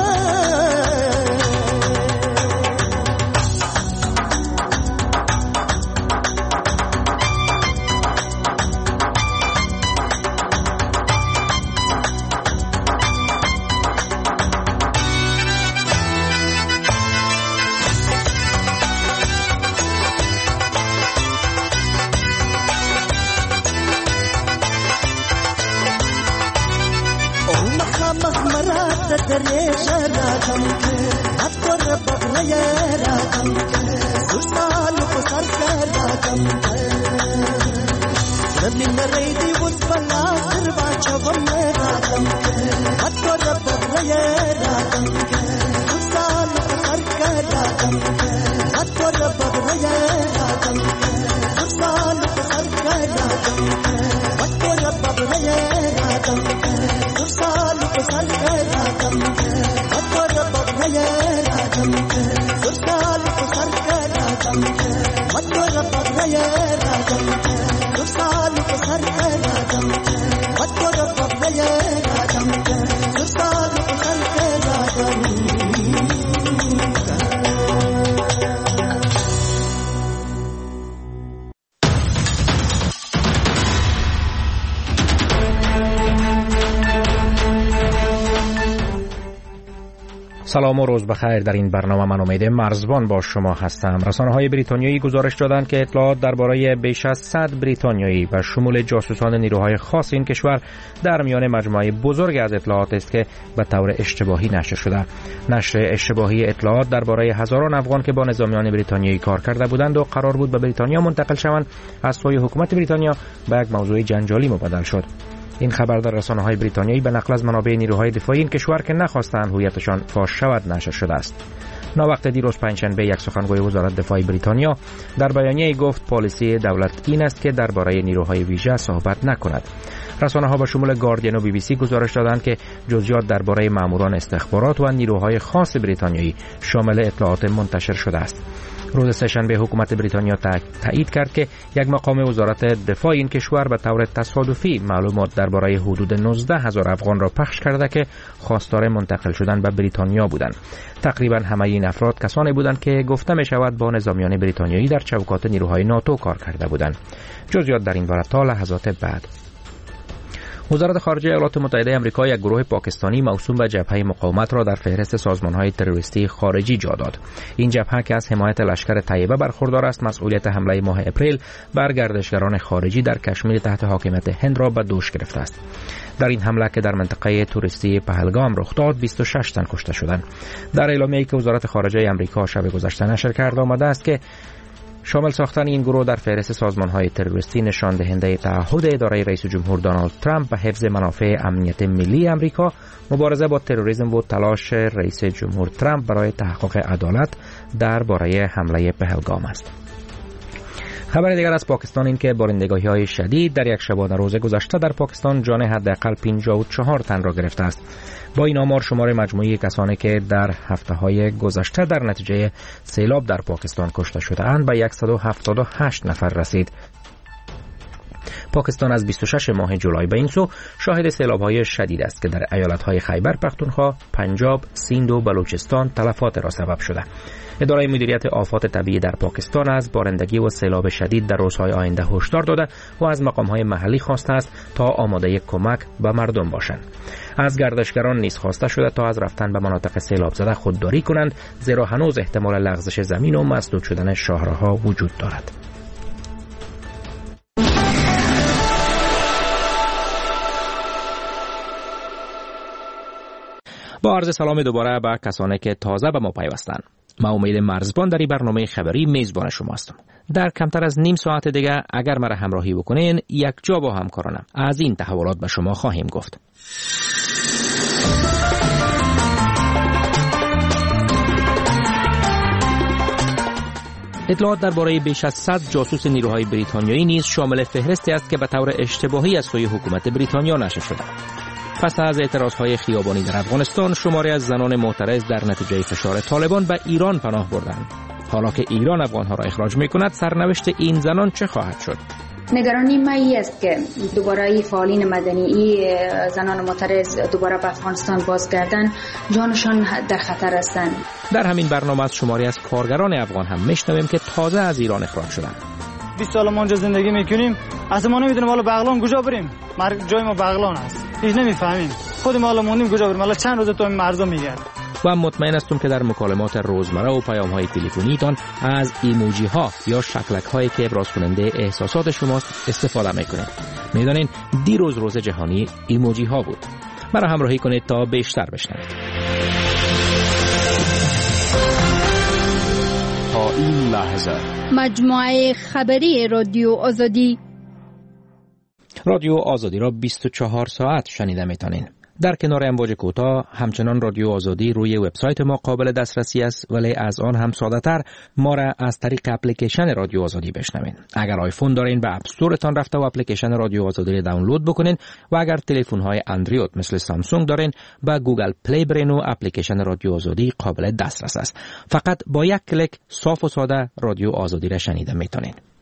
Min reidi was bala یادم دو سال به سر یادم و تو را قبل یادم دو سال به سر یادم. سلام و روز بخیر. در این برنامه من امید مرزبان با شما هستم. رسانه‌های بریتانیایی گزارش دادند که اطلاعات درباره بیش از 100 بریتانیایی به شمول جاسوسان نیروهای خاص این کشور در میان مجموعه بزرگ از اطلاعات است که به طور اشتباهی نشر شده. نشر اشتباهی اطلاعات درباره هزاران افغان که با نظامیان بریتانیایی کار کرده بودند و قرار بود به بریتانیا منتقل شوند از سوی حکومت بریتانیا به یک موضوع جنجالی مبدل شد. این خبر در رسانه‌های بریتانیایی به نقل از منابع نیروهای دفاعی این کشور که نخواستند هویتشان فاش شود نشر شده است. ناوقت دیروز پنجشنبه یک سخنگوی وزارت دفاع بریتانیا در بیانیه گفت پالیسی دولت این است که درباره نیروهای ویژه صحبت نکند. رسانه‌ها به شمول گاردین و بی بی سی گزارش دادند که جزئیات درباره ماموران استخبارات و نیروهای خاص بریتانیایی شامل اطلاعات منتشر شده است. روز سه‌شنبه حکومت بریتانیا تایید کرد که یک مقام وزارت دفاع این کشور به طور تصادفی معلومات درباره حدود 19,000 افغان را پخش کرده که خواستار منتقل شدن به بریتانیا بودند. تقریبا همه این افراد کسانی بودند که گفته می شود با نظامیان بریتانیایی در چوکات نیروهای ناتو کار کرده بودند. جزئیات در این باره تا لحظات بعد. وزارت خارجه ایالات متحده آمریکا یک گروه پاکستانی موسوم به جبهه مقاومت را در فهرست سازمان‌های تروریستی خارجی جا داد. این جبهه که از حمایت لشکر طیبه برخوردار است، مسئولیت حمله ماه اپریل بر گردشگران خارجی در کشمیر تحت حاکمیت هند را به دوش گرفته است. در این حمله که در منطقه توریستی پهلگام رخ داد 26 تن کشته شدند. در اعلامیه‌ای که وزارت خارجه آمریکا شب گذشته نشر کرده آمده است که شامل ساختن این گروه در فهرست سازمان‌های تروریستی نشان دهنده تعهد اداره رئیس جمهور دونالد ترامپ به حفظ منافع امنیت ملی آمریکا، مبارزه با تروریسم و تلاش رئیس جمهور ترامپ برای تحقق عدالت درباره حمله پهلگام است. خبر دیگر از پاکستان این که بارندگی‌های شدید در یک شبانه روز گذشته در پاکستان جان حداقل 54 تن را گرفته است. با این آمار شمار مجموعی کسانی که در هفته‌های گذشته در نتیجه سیلاب در پاکستان کشته شده‌اند به 178 نفر رسید. پاکستان از 26 ماه جولای به این سو شاهد سیلاب‌های شدید است که در ایالت‌های خیبر پختونخوا، پنجاب، سیند و بلوچستان تلفات را سبب شده. اداره مدیریت آفات طبیعی در پاکستان از بارندگی و سیلاب شدید در روزهای آینده هشدار داده و از مقام‌های محلی خواسته است تا آماده کمک به مردم باشند. از گردشگران نیز خواسته شده تا از رفتن به مناطق سیلاب زده خودداری کنند، زیرا هنوز احتمال لغزش زمین و مسدود شدن شاهراه‌ها وجود دارد. با عرض سلام دوباره به کسانی که تازه به ما پیوستند. من امید مرزبان در این برنامه خبری میزبان شما هستم. در کمتر از نیم ساعت دیگه اگر مرا همراهی بکنین یک جا با همکارانم از این تحولات به شما خواهیم گفت. اطلاعات درباره بیش از 100 جاسوس نیروهای بریتانیایی نیز شامل فهرستی است که به طور اشتباهی از سوی حکومت بریتانیا نشر شده. پس از اعتراضهای خیابانی در افغانستان، شماری از زنان معترض در نتیجه فشار طالبان به ایران پناه بردند. حالا که ایران افغانها را اخراج می‌کند، سرنوشت این زنان چه خواهد شد؟ نگرانی ما این است که دوباره فعالین مدنی زنان معترض دوباره به افغانستان بازگردن، جانشان در خطر هستند. در همین برنامه از شماری از کارگران افغان هم میشنویم که تازه از ایران اخراج شدند. 20 سال ما اونجا زندگی میکنیم، اصلا ما نمیدونیم حالا بغلان کجا بریم. جای ما بغلان است، هیچ نمیفهمیم. خود ما حالا موندیم کجا بریم، حالا چند روز تو این مرزا میگرد. و مطمئن هستم که در مکالمات روزمره و پیام‌های تلفنیتان از ایموجی ها یا شکلک هایی که ابراز کننده احساسات شماست استفاده میکنید. میدانین دیروز روز جهانی ایموجی ها بود. مرا همراهی کنید تا بیشتر بشنوید. تا این لحظه مجموعه خبری رادیو آزادی را 24 ساعت شنیده میتونین. در کنار امواج کوتاه همچنان رادیو آزادی روی وبسایت ما قابل دسترسی است، ولی از آن هم ساده‌تر ما را از طریق اپلیکیشن رادیو آزادی بشنوین. اگر آیفون دارین به اپ استورتان رفته و اپلیکیشن رادیو آزادی را دانلود بکنین و اگر تلفن‌های اندروید مثل سامسونگ دارین به گوگل پلی برین و اپلیکیشن رادیو آزادی قابل دسترس است. فقط با یک کلیک صاف و ساده رادیو آزادی را شنیده میتونین.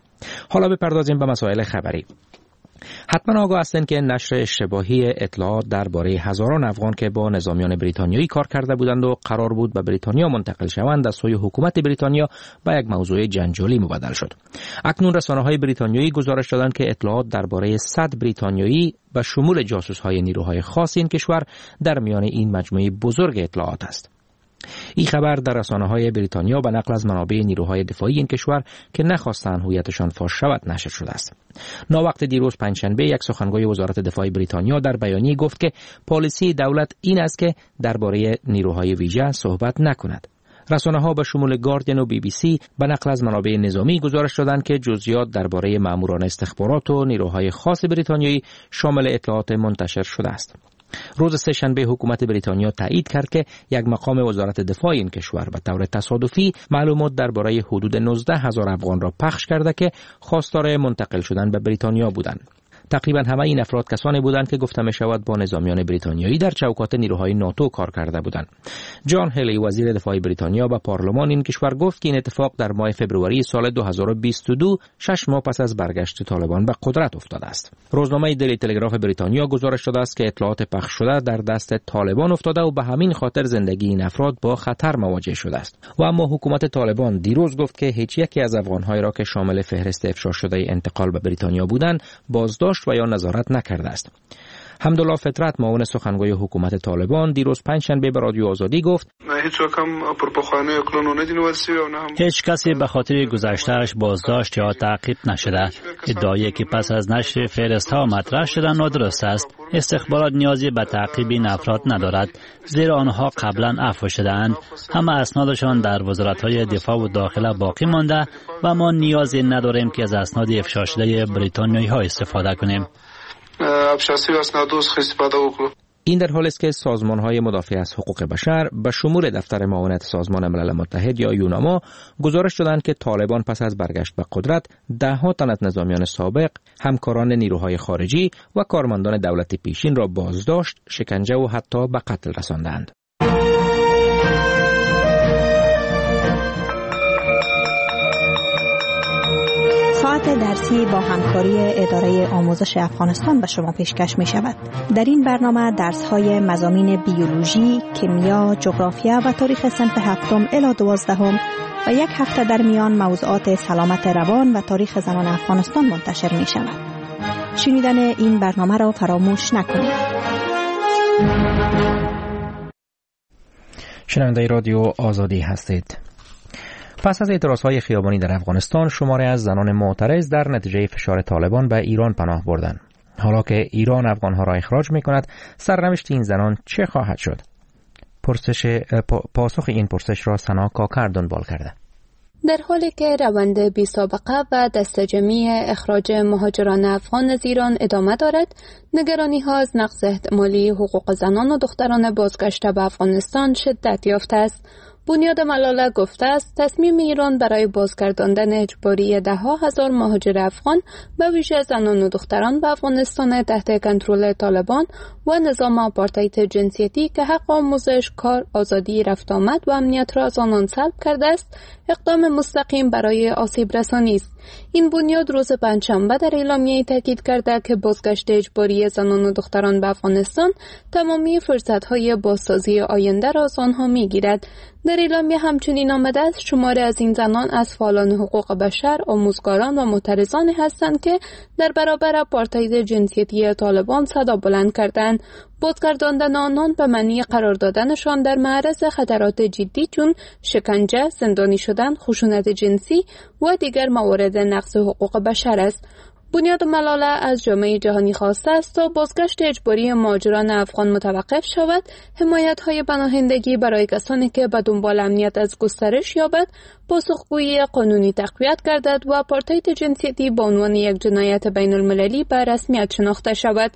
حالا بپردازیم به مسائل خبری. حتما آگاه هستند که نشر اشتباهی اطلاعات درباره هزاران افغان که با نظامیان بریتانیایی کار کرده بودند و قرار بود به بریتانیا منتقل شوند از سوی حکومت بریتانیا به یک موضوع جنجالی مبدل شد. اکنون رسانه‌های بریتانیایی گزارش دادند که اطلاعات درباره 100 بریتانیایی به شمول جاسوس‌های نیروهای خاص این کشور در میان این مجموعه بزرگ اطلاعات است. این خبر در رسانه‌های بریتانیا به نقل از منابع نیروهای دفاعی این کشور که نخواستند هویتشان فاش شود نشر شده است. ناوقت دیروز پنجشنبه یک سخنگوی وزارت دفاع بریتانیا در بیانیه گفت که پالیسی دولت این است که درباره نیروهای ویژه صحبت نکند. رسانه‌ها به شمول گاردین و بی بی سی به نقل از منابع نظامی گزارش دادند که جزئیات درباره ماموران استخبارات و نیروهای خاص بریتانیایی شامل اطلاعات منتشر شده است. روز سه‌شنبه حکومت بریتانیا تایید کرد که یک مقام وزارت دفاع این کشور به طور تصادفی معلومات درباره حدود 19,000 افغان را پخش کرده که خواستار منتقل شدن به بریتانیا بودند. تقریبا همه این افراد کسانی بودند که گفته می شود با نظامیان بریتانیایی در چوکات نیروهای ناتو کار کرده بودند. جان هلی وزیر دفاع بریتانیا به پارلمان این کشور گفت که این اتفاق در ماه فوریه سال 2022 6 ماه پس از برگشت طالبان به قدرت افتاده است. روزنامه دیلی تلگراف بریتانیا گزارش داده است که اطلاعات پخش شده در دست طالبان افتاده و به همین خاطر زندگی این افراد با خطر مواجه شده است. و اما حکومت طالبان دیروز گفت که هیچ یکی از افغان‌های را که شامل فهرست افشا شده انتقال به بریتانیا بودند بازداشت و یا نظارت نکرده است. حمدالله فطرت معاون سخنگوی حکومت طالبان دیروز پنجشنبه به رادیو آزادی گفت هیچ کسی به خاطر گذشته‌اش بازداشت یا تعقیب نشده. ادعایی که پس از نشر فهرست‌ها مطرح شدن نادرست است. استخبارات نیازی به تعقیب این افراد ندارد زیرا آنها قبلا عفو شده‌اند. همه اسنادشان در وزارت‌های دفاع و داخله باقی مانده و ما نیازی نداریم که از اسناد افشا شده بریتانیایی‌ها استفاده کنیم. این در حالی است که سازمان‌های مدافع از حقوق بشر به شمول دفتر معاونت سازمان ملل متحد یا یوناما گزارش دادند که طالبان پس از برگشت به قدرت ده‌ها تن از نظامیان سابق، همکاران نیروهای خارجی و کارمندان دولت پیشین را بازداشت، شکنجه و حتی به قتل رساندند. ساعت درسی با همکاری اداره آموزش افغانستان به شما پیشکش می شود. در این برنامه درس‌های مضامین بیولوژی، کیمیا، جغرافیا و تاریخ صنف 7 الی 12 و یک هفته در میان موضوعات سلامت روان و تاریخ زنان افغانستان منتشر می شود. شنیدن این برنامه را فراموش نکنید. شنونده رادیو آزادی هستید. پس از اعتراضهای خیابانی در افغانستان، شماری از زنان معترض در نتیجه فشار طالبان به ایران پناه بردند. حالا که ایران افغانها را اخراج می‌کند، سرنوشت این زنان چه خواهد شد؟ پاسخ این پرسش را سنا کاکر دنبال کرده. در حالی که روند بی سابقه و دسته‌جمعی اخراج مهاجران افغان از ایران ادامه دارد، نگرانی‌ها از نقض احتمالی حقوق زنان و دختران بازگشته به افغانستان شدت یافته است. بنیاد ملاله گفته است تصمیم ایران برای بازگرداندن اجباری ده‌ها هزار مهاجر افغان به ویژه زنان و دختران به افغانستان تحت کنترل طالبان و نظام آپارتاید جنسیتی که حق آموزش، کار، آزادی رفت آمد و امنیت را از آنان سلب کرده است، اقدام مستقیم برای آسیب رسانی است. این بنیاد روز پنجشنبه در اعلامیه‌ای تاکید کرده که بازگشت اجباری زنان و دختران به افغانستان تمامی فرصت‌های بازسازی آینده را از آنها می‌گیرد. در اعلامیه همچنین آمده است شماری از این زنان از فعالان حقوق بشر، آموزگاران و معترضانی هستند که در برابر آپارتاید جنسیتی طالبان صدا بلند کردند. بازگرداندن آنان به معنی قرار دادنشان در معرض خطرات جدی چون شکنجه، زندانی شدن، خشونت جنسی و دیگر موارد نقض حقوق بشر است. بنیاد ملاله از جامعه جهانی خواسته است تا بازگشت اجباری مهاجران افغان متوقف شود، حمایت‌های پناهندگی برای کسانی که به دنبال امنیت از گسترش یابد، پاسخگویی قانونی تقویت گردد و آپارتاید جنسیتی به عنوان یک جنایت بین‌المللی به رسمیت شناخته شود.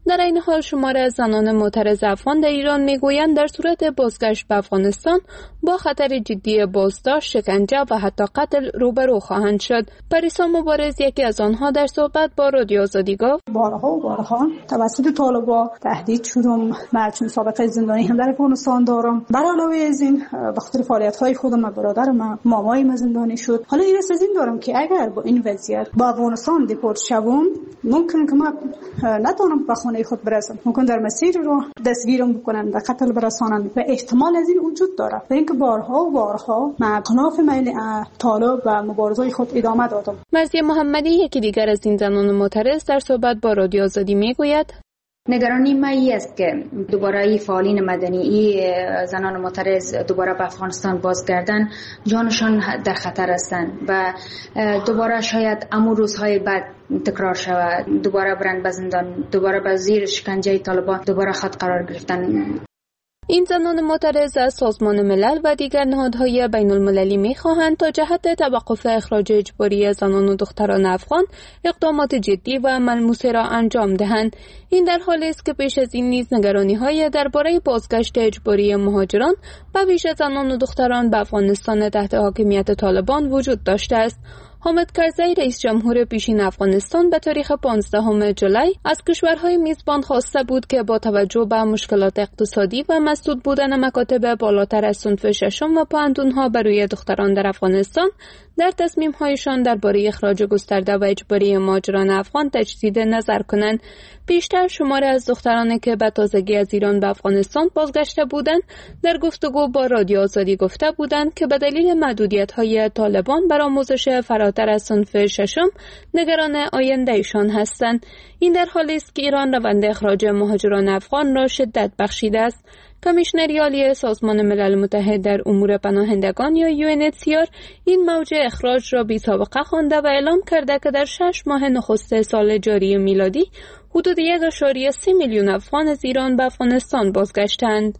در این حال شمار از زنان معترض افغان در ایران میگویند در صورت بازگشت به افغانستان با خطر جدی بازداشت، شکنجه و حتی قتل روبرو خواهند شد. پریسا مبارز یکی از آنها در صحبت با رادیو آزادی گفت: بارها توسط طالبان تهدید شدم. من چون سابقه زندانی هم در افغانستان دارم. بر علاوه از این به خاطر فعالیت‌های خودم برادرم مامایم زندانی شد. حالا ایرس از این دارم که اگر با این وضعیت با افغانستان دیپورت شوم، ممکن که من نتونم به خانه خود برسم. ممکن در مسیر رو دستگیرم بکنن و قتل برسانن و احتمال از این وجود داره. و اینکه بارها من خلاف میل طالب و مبارزه خود ادامه دادم. مرضیه محمدی یکی دیگر از این زنان معترض در صحبت با رادیو آزادی میگوید: نگرانی ما است که دوباره فعالین مدنی زنان معترض دوباره به افغانستان بازگردن، جانشان در خطر هستند و دوباره شاید امور روزهای بعد تکرار شود، دوباره برند به زندان، دوباره به زیر شکنجه طالبان دوباره خود قرار گرفتن. این زنان معترض از سازمان ملل و دیگر نهادهای بین المللی می‌خواهند تا جهت توقف اخراج اجباری زنان و دختران افغان اقدامات جدی و ملموسه را انجام دهند. این در حالی است که پیش از این نیز نگرانی‌های درباره بازگشت اجباری مهاجران و ویژه زنان و دختران به افغانستان تحت حاکمیت طالبان وجود داشته است. حامد کرزی رئیس جمهور پیشین افغانستان به تاریخ 15 جولای از کشورهای میزبان خواسته بود که با توجه به مشکلات اقتصادی و مسدود بودن مکاتب بالاتر از صنف ششم و پوهنتون‌ها برای دختران در افغانستان در تصمیم‌هایشان درباره اخراج گسترده و اجباری مهاجران افغان تجدید نظر کنند. بیشتر شمار از دخترانی که به تازگی از ایران به افغانستان بازگشته بودند در گفتگو با رادیو آزادی گفته بودند که به دلیل محدودیت‌های طالبان بر آموزش فراتر از صنف ششم نگران آینده‌شان هستند. این در حالی است که ایران روند اخراج مهاجران افغان را شدت بخشیده است. کمیشنر عالی سازمان ملل متحد در امور پناهندگان یا UNHCR این موج اخراج را بی‌سابقه خوانده و اعلام کرده که در 6 ماه نخست سال جاری میلادی حدود 1.3 میلیون افغان از ایران به افغانستان بازگشتند.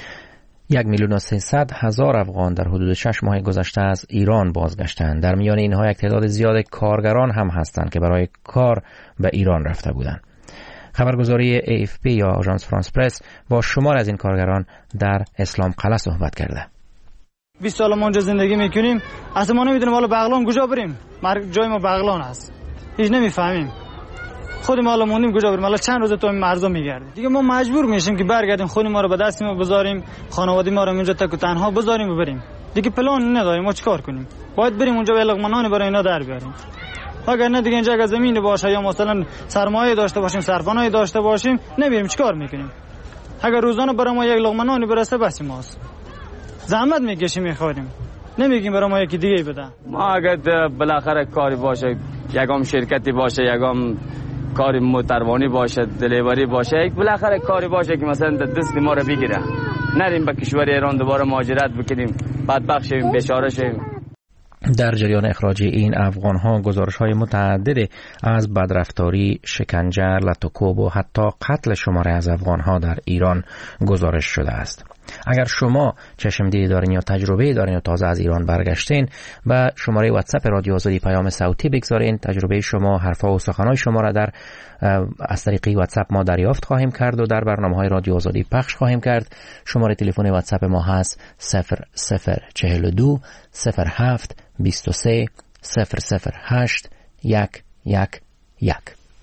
1,300,000 افغان در حدود 6 ماه گذشته از ایران بازگشتند. در میان اینها یک تعداد زیاد کارگران هم هستند که برای کار به ایران رفته بودند. خبرگزاری AFP یا آژانس فرانس پرس با شمار از این کارگران در اسلام قلعه صحبت کرده. 20 سال ما اونجا زندگی میکنیم، اصلا ما نمیدونیم حالا بغلان کجا بریم. جای ما بغلان است، هیچ نمیفهمیم. خودم حالا موندیم کجا بریم، حالا چند روز تو این مرزا میگردیم دیگه. ما مجبور میشیم که برگردیم خونه ما رو به دست ما بذاریم، خانواده ما رو اینجا تک و تنها بذاریم و بریم دیگه. پلان نداریم ما چیکار کنیم، باید بریم اونجا به لقمه برای اینا در بیاریم. اگر نه دیگه اینجا زمین باشه یا مثلا سرمایه داشته باشیم، صرفانه داشته باشیم، نمیریم چیکار میکنیم. اگر روزانه برای ما یک لقمه نانی برسه بس ماست. زحمت میکشیم میخوریم، نمیگیم برای ما یکی دیگه بده. ما اگر بالاخره کاری باشه، یگام شرکتی باشه، یگام کاری موتروانی باشه، دلیوری باشه، یک بالاخره کاری باشه که مثلا دست ما رو بگیره، نریم به کشور ایران دوباره مهاجرت بکنیم، بدبخت شویم، بیچاره شویم. در جریان اخراج این افغان‌ها گزارش‌های متعدد از بدرفتاری، شکنجه، لطوکوب و حتی قتل شماری از افغان‌ها در ایران گزارش شده است. اگر شما چشمدیدی دارین یا تجربه دارین یا تازه از ایران برگشتین، به شماره واتساپ رادیو آزادی پیام صوتی بگذارین. تجربه شما، حرفا و سخنهای شما را از طریق واتساپ ما دریافت خواهیم کرد و در برنامه‌های رادیو آزادی پخش خواهیم کرد. شماره تلفن واتساپ ما هست 0042 07 23 008 111.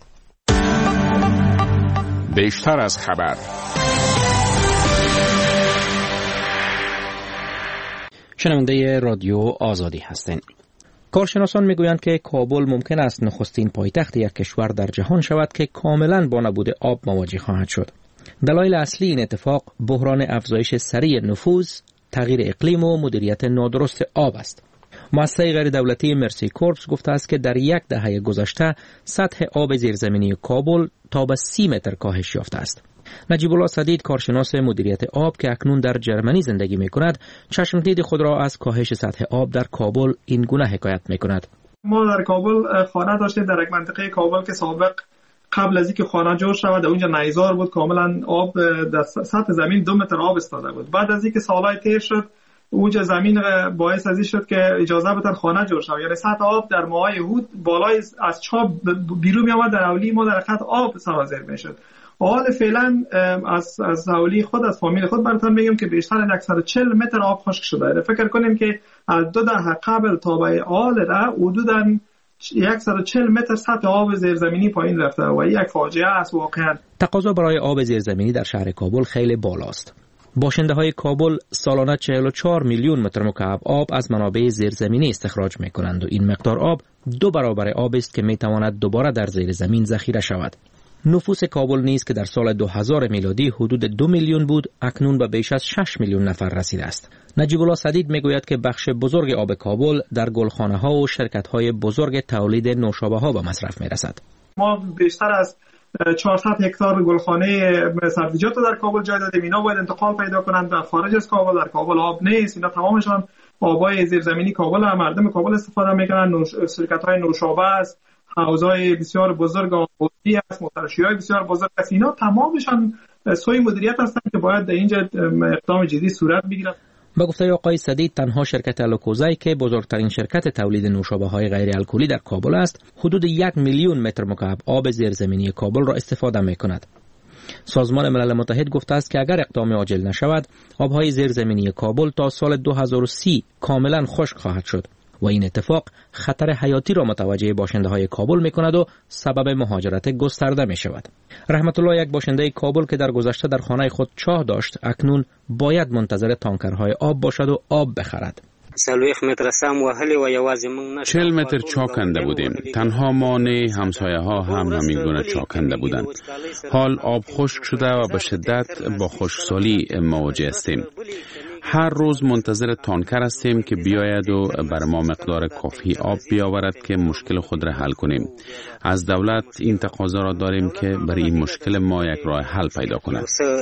بیشتر از خبر. شنونده رادیو آزادی هستند. کارشناسان میگویند که کابل ممکن است نخستین پایتخت یک کشور در جهان شود که کاملا با نبود آب مواجه خواهد شد. دلایل اصلی این اتفاق بحران افزایش سریع نفوذ، تغییر اقلیم و مدیریت نادرست آب است. مؤسسه غیر دولتی مرسی کورپس گفته است که در 10 دهه گذشته سطح آب زیرزمینی کابل تا به 30 متر کاهش یافته است. نجیب الله صدید، کارشناس مدیریت آب که اکنون در جرمنی زندگی می کند، چشمدید خود را از کاهش سطح آب در کابل این گونه حکایت می کند. ما در کابل خانه داشتیم در یک منطقه کابل که سابق قبل از اینکه خانه جور شود اونجا نیزار بود، کاملا آب در سطح زمین 2 متر آب استاده بود. بعد از اینکه سالهای تیر شد اونجا زمین باعث از این شد که اجازه بدن خانه جور شود، یعنی سطح آب در ماهای هود بالای از چاه بیرون می آمد، در اولی ما در خط آب سرازیر می شد. حال فعلا از حوالی خود از فامیل خود براتون میگم که بیشتر از 140 متر آب خشک شده. فکر کنیم که از 2 دهه قبل تا به حال حدوداً 140 متر سطح آب زیرزمینی پایین رفته و یک فاجعه است واقعا. تقاضا برای آب زیرزمینی در شهر کابل خیلی بالاست. باشنده‌های کابل سالانه 44 میلیون متر مکعب آب از منابع زیرزمینی استخراج می‌کنند و این مقدار آب 2 برابر آب است که می‌تواند دوباره در زیر زمین ذخیره شود. نفوس کابل نیز که در سال 2000 میلادی حدود 2 میلیون بود، اکنون به بیش از 6 میلیون نفر رسیده است. نجیب الله صدید میگوید که بخش بزرگ آب کابل در گلخانه‌ها و شرکت‌های بزرگ تولید نوشابه‌ها به مصرف می‌رسد. ما بیشتر از 400 هکتار گلخانه سبزیجات در کابل جای دادیم. اینا باید انتقال پیدا کنند در خارج از کابل. در کابل آب نیست. اینا تمامشان آبای زیرزمینی کابل هم. مردم کابل استفاده میکنن. شرکت‌های نوشابه است، حوضای بسیار بزرگ آبی است، موترشی‌های بسیار بزرگ است. اینا تمامشان سوی مدیریت هستند که باید در اینجا اقدام جدی صورت بگیرد. با گفته آقای صدید، تنها شرکت الوکوزای که بزرگترین شرکت تولید نوشابه‌های غیر الکلی در کابل است، حدود 1 میلیون متر مکعب آب زیرزمینی کابل را استفاده می‌کند. سازمان ملل متحد گفته است که اگر اقدام عاجل نشود، آب‌های زیرزمینی کابل تا سال 2030 کاملا خشک خواهد شد و این اتفاق خطر حیاتی را متوجه باشنده‌های کابل می‌کند و سبب مهاجرت گسترده می‌شود. رحمت الله، یک باشنده کابل که در گذشته در خانه خود چاه داشت، اکنون باید منتظر تانکرهای آب باشد و آب بخرد. 40 متر چاه کنده بودیم. تنها ما نه، همسایه ها هم همین گونه چاه کنده بودند. حال آب خشک شده و به شدت با خشکسالی مواجه هستیم. هر روز منتظر تانکر هستیم که بیاید و بر ما مقدار کافی آب بیاورد که مشکل خود را حل کنیم. از دولت این تقاضا را داریم که برای این مشکل ما یک راه حل پیدا کند.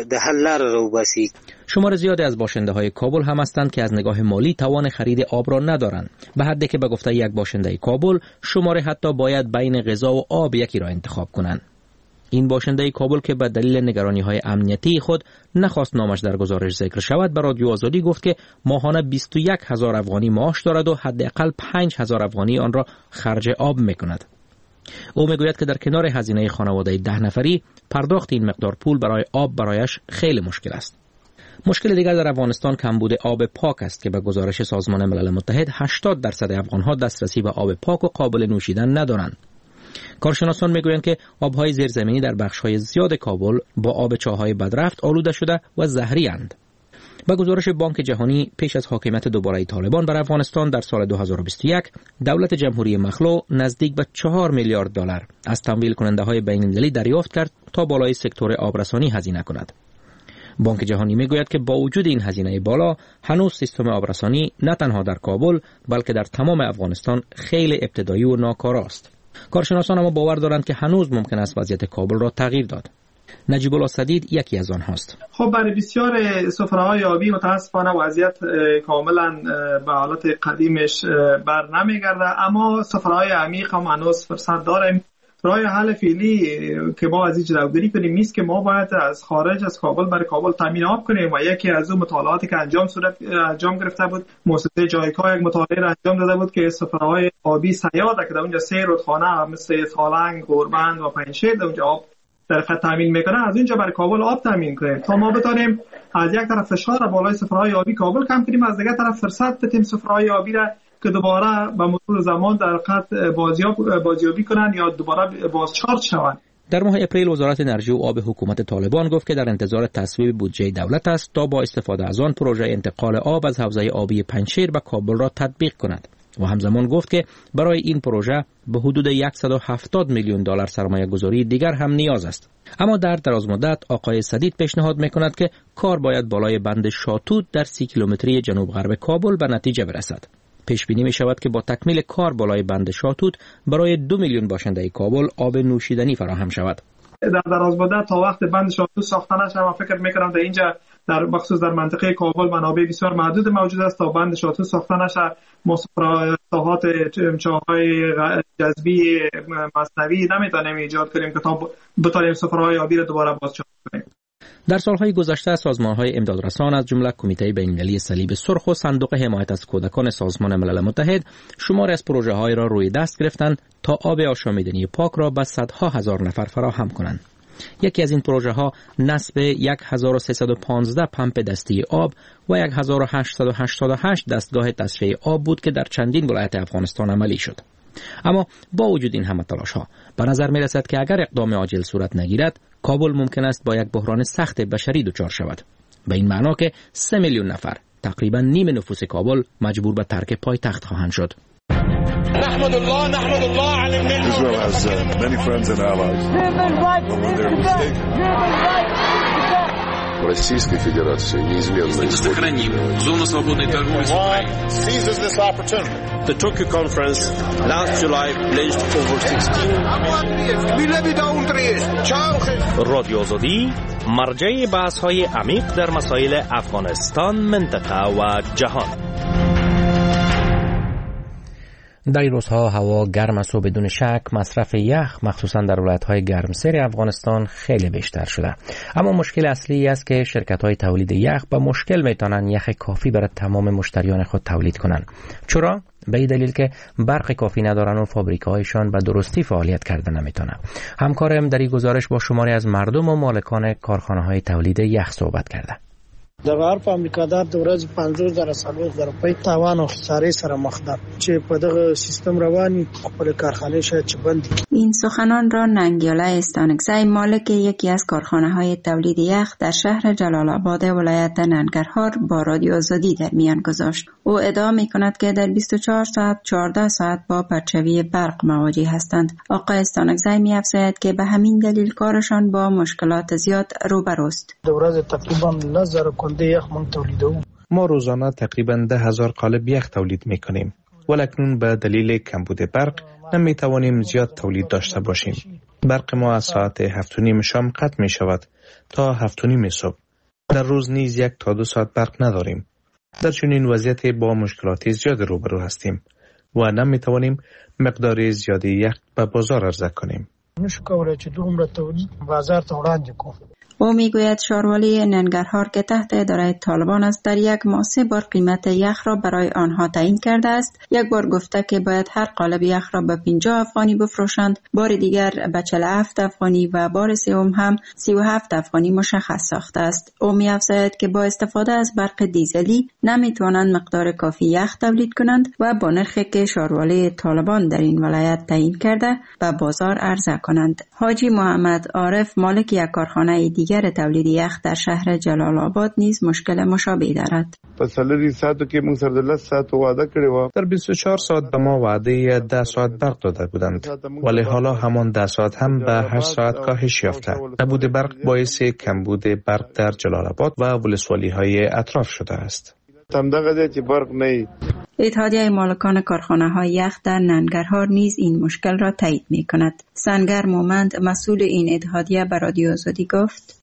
شمار زیادی از باشنده‌های کابل هم هستند که از نگاه مالی توان خرید آب را ندارند، به حدی که به گفته یک باشنده کابل شماره حتی باید بین غذا و آب یکی را انتخاب کنند. این باشنده کابل که به دلیل نگرانی‌های امنیتی خود نخواست نامش در گزارش ذکر شود، به رادیو آزادی گفت که ماهانه 21,000 افغانی معاش دارد و حداقل 5,000 افغانی آن را خرج آب می‌کند. او میگوید که در کنار هزینه خانواده 10 نفری، پرداخت این مقدار پول برای آب برایش خیلی مشکل است. مشکل دیگر در افغانستان کمبود آب پاک است که به گزارش سازمان ملل متحد 80% افغان‌ها دسترسی به آب پاک و قابل نوشیدن ندارند. کارشناسان میگویند که آب‌های زیرزمینی در بخش‌های زیاد کابل با آب چاه‌های بدرفت آلوده شده و زهری اند. با گزارش بانک جهانی، پیش از حاکمیت دوباره طالبان بر افغانستان در سال 2021، دولت جمهوری مخلوع نزدیک به 4 میلیارد دلار از تمویل کننده‌های بین‌المللی دریافت کرد تا بالای سکتور آبرسانی هزینه کند. بانک جهانی میگوید که با وجود این هزینه بالا، هنوز سیستم آبرسانی نه تنها در کابل بلکه در تمام افغانستان خیلی ابتدایی و ناکاراست. کارشناسان اما باور دارند که هنوز ممکن است وضعیت کابل را تغییر داد. نجیب الله صدید یکی از آنهاست. خب برای بسیار سفره‌های آبی متاسفانه وضعیت کاملا به حالت قدیمش بر نمیگرده، اما سفره‌های عمیق هم هنوز فرصت داریم. راه حل فعلی که ما از این جلوگیری کنیم نیست که ما باید از خارج از کابل برای کابل تامین آب کنیم و یکی از اون مطالعاتی که انجام گرفته بود، مؤسسه جایکا یک مطالعه را انجام داده بود که سفره‌های آبی سیاده که در اونجا 3 رودخانه مثل سالنگ، گوربند و پنجشیر در اونجا آب در خط تامین میکنه، از اونجا برای کابل آب تامین کنیم تا ما بتونیم از یک طرف فشار بالای سفره‌های آبی کابل کم کنیم، از دیگر طرف فرصت بدیم سفره‌های آبی را که دوباره به مرور زمان در خط بازیابی کنن یا دوباره بازچارج شوند. در ماه اپریل وزارت انرژی و آب حکومت طالبان گفت که در انتظار تصویب بودجه دولت است تا با استفاده از آن پروژه انتقال آب از حوزه آبی پنجشیر به کابل را تطبیق کند و همزمان گفت که برای این پروژه به حدود 170 میلیون دلار سرمایه گذاری دیگر هم نیاز است. اما در دراز مدت آقای صدید پیشنهاد میکند که کار باید بالای بند شاتوت در 30 کیلومتری جنوب غرب کابل به نتیجه برسد. پیش بینی می شود که با تکمیل کار بالای بند شاتوت برای 2 میلیون باشنده کابل آب نوشیدنی فراهم شود. در دراز مدت تا وقت بند شاتوت ساخته نشه، من فکر میکنم در اینجا در بخصوص در منطقه کابل منابع بسیار محدود موجود است. تا بند شاتوت ساخته نشه مصرفات چاهای جذبی مصنوعی نمیتونیم ایجاد کنیم که تا بتونیم سفرهای آبی را دوباره بازچارج کنیم. در سالهای گذشته سازمان‌های امدادرسان از جمله کمیته بین‌المللی صلیب سرخ و صندوق حمایت از کودکان سازمان ملل متحد شماری از پروژه‌های را روی دست گرفتند تا آب آشامیدنی پاک را به صدها هزار نفر فراهم کنند. یکی از این پروژه ها نصب 1315 پمپ دستی آب و 1888 دستگاه تصفیه آب بود که در چندین ولایت افغانستان عملی شد. اما با وجود این همه تلاش ها به نظر می رسد که اگر اقدام عاجل صورت نگیرد، کابل ممکن است با یک بحران سخت بشری دچار شود. به این معنا که 3 میلیون نفر، تقریبا نیم نفوس کابل، مجبور به ترک پایتخت خواهند شد. نحمد الله على Israel has many friends and allies. But when they're mistaken. Российской Федерации неизменно сохраним зону свободной торговли с Украиной. Seizes this opportunity. The Tokyo conference last July pledged over 16. رادیو آزادی مرجع بحث‌های عمیق در مسائل افغانستان، منطقه و جهان. در این روزها هوا گرم است و بدون شک مصرف یخ مخصوصا در ولایت‌های گرمسیر افغانستان خیلی بیشتر شده. اما مشکل اصلی است که شرکت‌های تولید یخ با مشکل میتونن یخ کافی برای تمام مشتریان خود تولید کنند. چرا؟ به این دلیل که برق کافی ندارن و فابریکه‌هایشان به درستی فعالیت کرده نمیتونن. همکارم در این گزارش با شماری از مردم و مالکان کارخانه‌های تولید یخ صحبت کرده. د غرب فابریکادار د ورځې 50,000 روپۍ تاوان او خسارې سره مخ ده چې په دغه سیستم رواني خپل کارخانه شاید چې بند. این سخنان را ننگیاله استانکزی، مالک یکی از کارخانه‌های تولید یخ در شهر جلال آباد ولایت ننگرهار، با رادیو آزادی در میان گذاشت. او ادعا می‌کند که در 24 ساعت 14 ساعت با پرچوی برق مواجه هستند. آقای استانکزی می‌افزاید که به همین دلیل کارشان با مشکلات زیاد روبروست. د ورځې تقریبا 1000 یخ من تولیدو. ما روزانه تقریبا 10,000 قالب یخ تولید میکنیم، ولکنون به دلیل کمبود برق نمیتوانیم زیاد تولید داشته باشیم. برق ما از ساعت 7:30 شام قطع می شود تا 7:30 صبح. در روز نیز 1 تا 2 ساعت برق نداریم. در چنین وضعیت با مشکلات زیاد روبرو هستیم و نمیتوانیم مقدار زیادی یخ به بازار عرضه کنیم. نشو کولای چې دومره تولید بازار ته وړاندې کوو. او میگوید شاروالی ننگرهار که تحت اداره طالبان است در یک ماه 3 بار قیمت یخ را برای آنها تعیین کرده است. یک بار گفته که باید هر قالب یخ را به 50 افغانی بفروشند، بار دیگر به 47 افغانی و بار سوم هم 37 افغانی مشخص ساخته است. او می‌افزاید که با استفاده از برق دیزلی نمیتوانند مقدار کافی یخ تولید کنند و با نرخی که شاروالی طالبان در این ولایت تعیین کرده به بازار عرضه کنند. حاجی محمد عارف، مالک یک کارخانه دیگر تولید یخ در شهر جلال آباد، نیز مشکل مشابه دارد. در 24 ساعت به ما وعده 10 ساعت برق داده بودند، ولی حالا همان 10 ساعت هم به 8 ساعت کاهش یافته. نبود برق باعث کمبود برق در جلال آباد و ولسوالی‌های اطراف شده است. اتحادیه مالکان کارخانه‌های یخ در ننگرهار نیز این مشکل را تایید می‌کند. سنگر مومند، مسئول این اتحادیه، به رادیو آزادی گفت: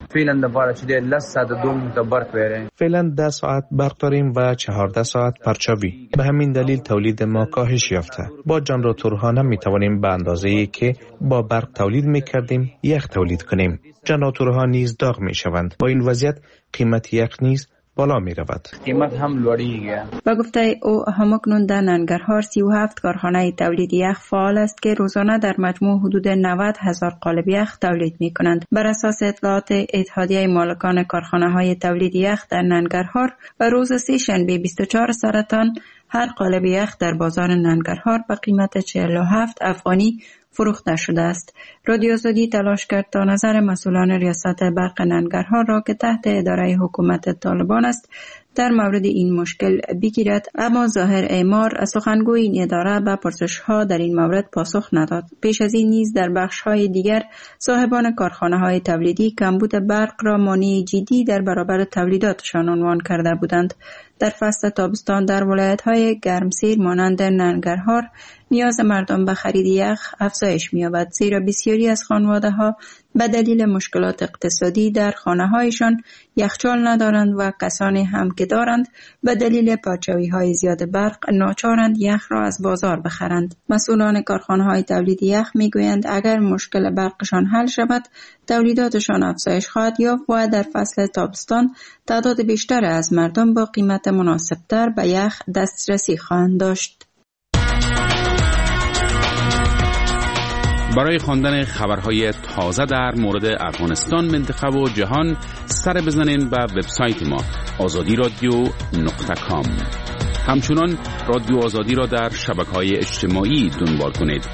فعلا 10 ساعت برق داریم و 14 ساعت پرچاوی. به همین دلیل تولید ما کاهش یافته. با جنراتورها نمی‌توانیم به اندازه‌ای که با برق تولید می‌کردیم یخ تولید کنیم. جنراتورها نیز داغ می‌شوند. با این وضعیت قیمت یخ نیز بالا می رود. قیمت هم لوړیږي. با گفته او همکنون در ننگرهار 37 کارخانه تولید یخ فعال است که روزانه در مجموع حدود 90,000 قالب یخ تولید می کنند. بر اساس اطلاعات اتحادیه مالکان کارخانه های تولید یخ در ننگرهار، روز سه‌شنبه 24 سرطان هر قالب یخ در بازار ننگرهار به قیمت 47 افغانی فروخته شده است. رادیو آزادی تلاش کرد تا نظر مسئولان ریاست برق ننگرهار را که تحت اداره حکومت طالبان است در مورد این مشکل بگیرد، اما ظاهر اعمار، سخنگوی این اداره، به پرسش‌ها در این مورد پاسخ نداد. پیش از این نیز در بخش‌های دیگر صاحبان کارخانه‌های تولیدی کمبود برق را مانع جدی در برابر تولیداتشان عنوان کرده بودند. در فصل تابستان در ولایت‌های گرمسیر مانند ننگرهار نیاز مردم به خرید یخ افزایش می‌یابد، زیرا بسیاری از خانواده‌ها به دلیل مشکلات اقتصادی در خانه‌هایشان یخچال ندارند و کسانی هم که دارند به دلیل پرچاوی‌های زیاد برق ناچارند یخ را از بازار بخرند. مسئولان کارخانه‌های تولید یخ می‌گویند اگر مشکل برقشان حل شود، تولیداتشان افزایش خواهد یافت و در فصل تابستان تعداد بیشتر از مردم با قیمت مناسب‌تر به یخ دسترسی خواهند داشت. برای خواندن خبرهای تازه در مورد افغانستان، منطقه و جهان سر بزنین به وبسایت ما azadi.radio.com. همچنان رادیو آزادی را در شبکه‌های اجتماعی دنبال کنید.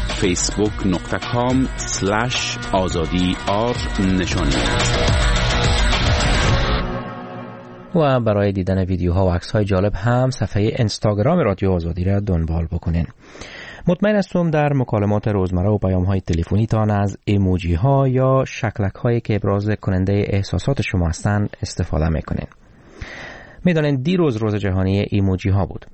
facebook.com/azadi_r و برای دیدن ویدیوها و عکس‌های جالب هم صفحه اینستاگرام رادیو آزادی را دنبال بکنین. مطمئن هستم در مکالمات روزمره و پیام‌های تلفنی تان از ایموجی ها یا شکلک هایی که ابراز کننده احساسات شما هستند استفاده میکنین. میدانین دیروز روز جهانی ایموجی ها بود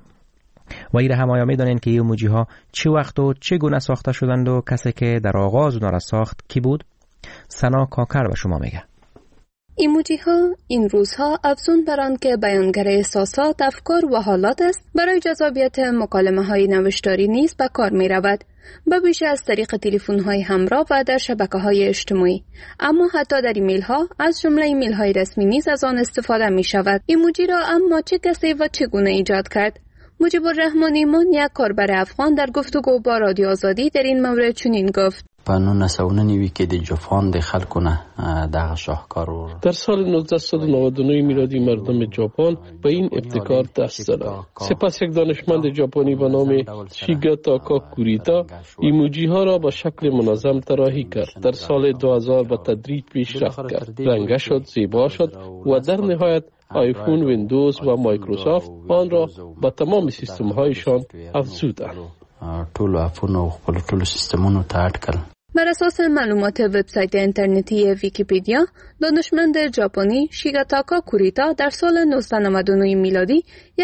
و ایره هم آیا میدانین که ایموجی ها چه وقت و چگونه ساخته شدند و کسی که در آغاز اونها را ساخت کی بود؟ سنا کاکر به شما میگه. ایموجی ها این روزها افزون بر آن که بیانگر احساسات، افکار و حالات است، برای جذابیت مکالمه های نوشتاری نیز به کار می رود، به ویژه از طریق تلفن های همراه و در شبکه های اجتماعی. اما حتی در ایمیل ها از جمله ایمیل های رسمی نیز از آن استفاده می شود. ایموجی را اما چه کسی و چگونه ایجاد کرد؟ مجیب الرحمن ایمان، یک کاربر افغان، در گفتگو با رادیو آزادی در این مورد چنین گفت: په 1999 کې د جاپان د خلکو نه دغه شاهکار در سال 1999 میلادی مردم ژاپن به این ابتکار دست زدند. سپس یک دانشمند ژاپنی به نام شیگاتاکا کوریتا ایموجی ها را به شکل منظم طراحی کرد. در سال 2000 به تدریج پیشرفت کرد، رنگه شد، زیبا شد و در نهایت آیفون، ویندوز و مایکروسافت آن را به تمام سیستم هایشان افزودند. ټول افونه او خپل ټول سیستمونو ته اډ کړل. بر اساس معلومات وبسایت اینترنتی ویکیپدیا، دانشمند ژاپنی شیگاتاکا کوریتا در سال 1999 میلادی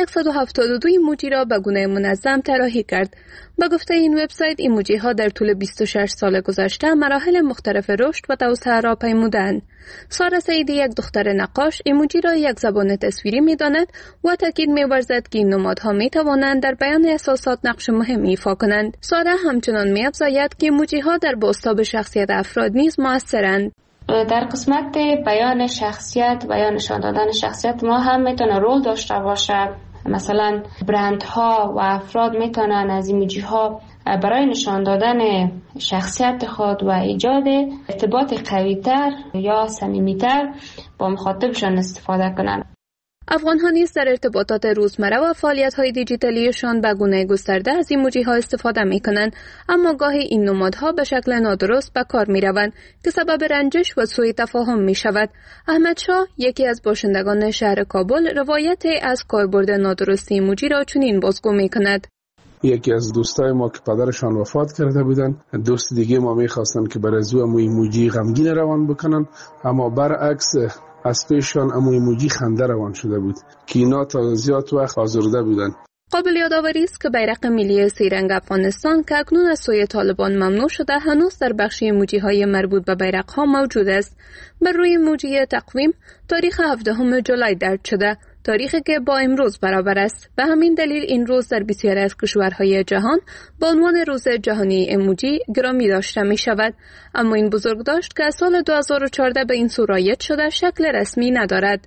172 ایموجی را به گونه منظم طراحی کرد. به گفته این وبسایت، ایموجی ها در طول 26 سال گذشته مراحل مختلف رشد و توسعه را پیمودند. سارا سعیدی، یک دختر نقاش، ایموجی را یک زبان تصویری می‌داند و تاکید می‌ورزد که این نمادها می‌توانند در بیان احساسات نقش مهمی ایفا کنند. سارا همچنان می‌افزاید که ایموجی ها در بازتاب شخصیت افراد نیز مؤثرند. در قسمت بیان شخصیت و یا نشان دادن شخصیت ما هم میتونه رول داشته باشه. مثلا برندها و افراد میتونن از ایموجی ها برای نشان دادن شخصیت خود و ایجاد ارتباط قوی‌تر یا صمیمی‌تر با مخاطبشان استفاده کنند. افغان‌ها نیز در ارتباطات روزمره و فعالیت‌های دیجیتالیشان به گونه گسترده از ایموجی‌ها استفاده می‌کنند، اما گاهی این نمادها به شکل نادرست به کار می‌روند که سبب رنجش و سوء تفاهم می‌شود. احمد شاه، یکی از باشندگان شهر کابل، روایت از کاربرد نادرست ایموجی را چنین بازگو می‌کند: یکی از دوستای ما که پدرشان وفات کرده بودن، دوست دیگه ما می‌خواستن که برای زو ایموجی غمگین روان بکنن، اما برعکس از پیششان ایموجی خنده روان شده بود که اینا تا زیاد وقت آزرده بودن. قابل یادآوری است که بیرق ملی سه‌رنگ افغانستان که اکنون از سوی طالبان ممنوع شده، هنوز در بخش ایموجی‌های مربوط به بیرق‌ها موجود است. بر روی ایموجی تقویم تاریخ 17 جولای درج شده، تاریخی که با امروز برابر است. به همین دلیل این روز در بسیاری از کشورهای جهان با عنوان روز جهانی ایموجی گرامی داشته می شود. اما این بزرگداشت که از سال 2014 به این سو رایج شده شکل رسمی ندارد.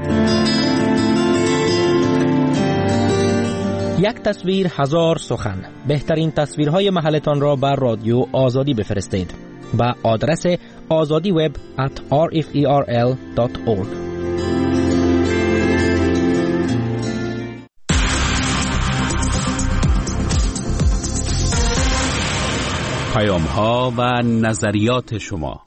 یک تصویر هزار سخن. بهترین تصویرهای محلتان را بر رادیو آزادی بفرستید با آدرس azadiweb@rferl.org. پیام‌ها و نظریات شما.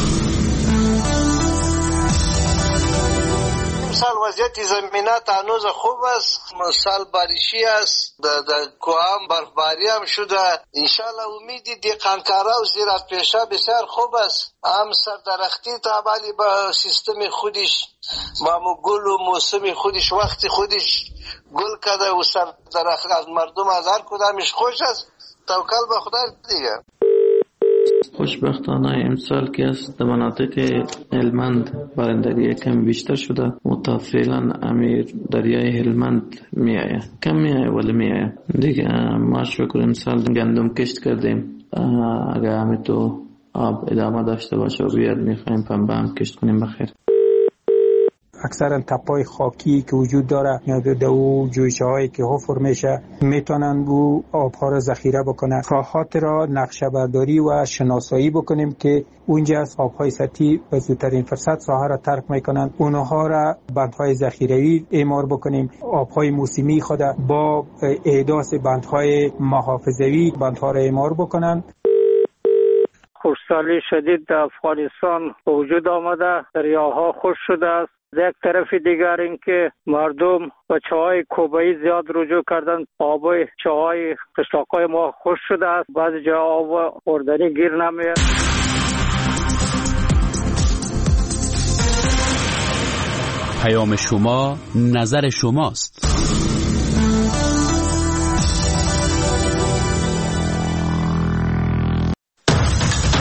امسال وضعیت زمینات هنوز خوب است، سال باریشی است، در کوام برفباری هم شده. انشالله امیدی دیقانکارا و زیرات پیشه بسیار خوب است. هم سردرختی تابالی با سیستم خودش، با گل و موسم خودش، وقت خودش گل کده و سردرخت از مردم از هر کدامش خوش است. توکل به خدا دیگه. خوشبختانه امسال که از مناطق هلمند بارندگی کم بیشتر شده، متفعلا امیر دریای هلمند می آید، کم می آید ولی می آید دیگه. ما شکر امسال گندم کشت کردیم، اگر همین تو آب ادامه داشته باشه و بیاد میخواییم پنبه هم کشت کنیم بخیر. اکثرا تپای خاکی که وجود داره یا دو جویچه هایی که حفر میشه میتونن بو آبها را ذخیره بکنن. راهات را نقشه برداری و شناسایی بکنیم که اونجا از آبهای سطحی به زودترین فرصت راه را ترک میکنن، اونها را بندهای ذخیروی اعمار بکنیم. آبهای موسمی خود با احداث بندهای محافظوی بندها را اعمار بکنن. خشکسالی شدید در افغانستان وجود آمده، دریاها خشک شده است. یک طرف دیگر اینکه مردم به چاهای کوبه‌ای زیاد رجوع کردن، آب چاهای قشلاق‌های ما خشک شده است، بعضی جا آب خوردنی گیر نمیاد. پیام شما نظر شماست.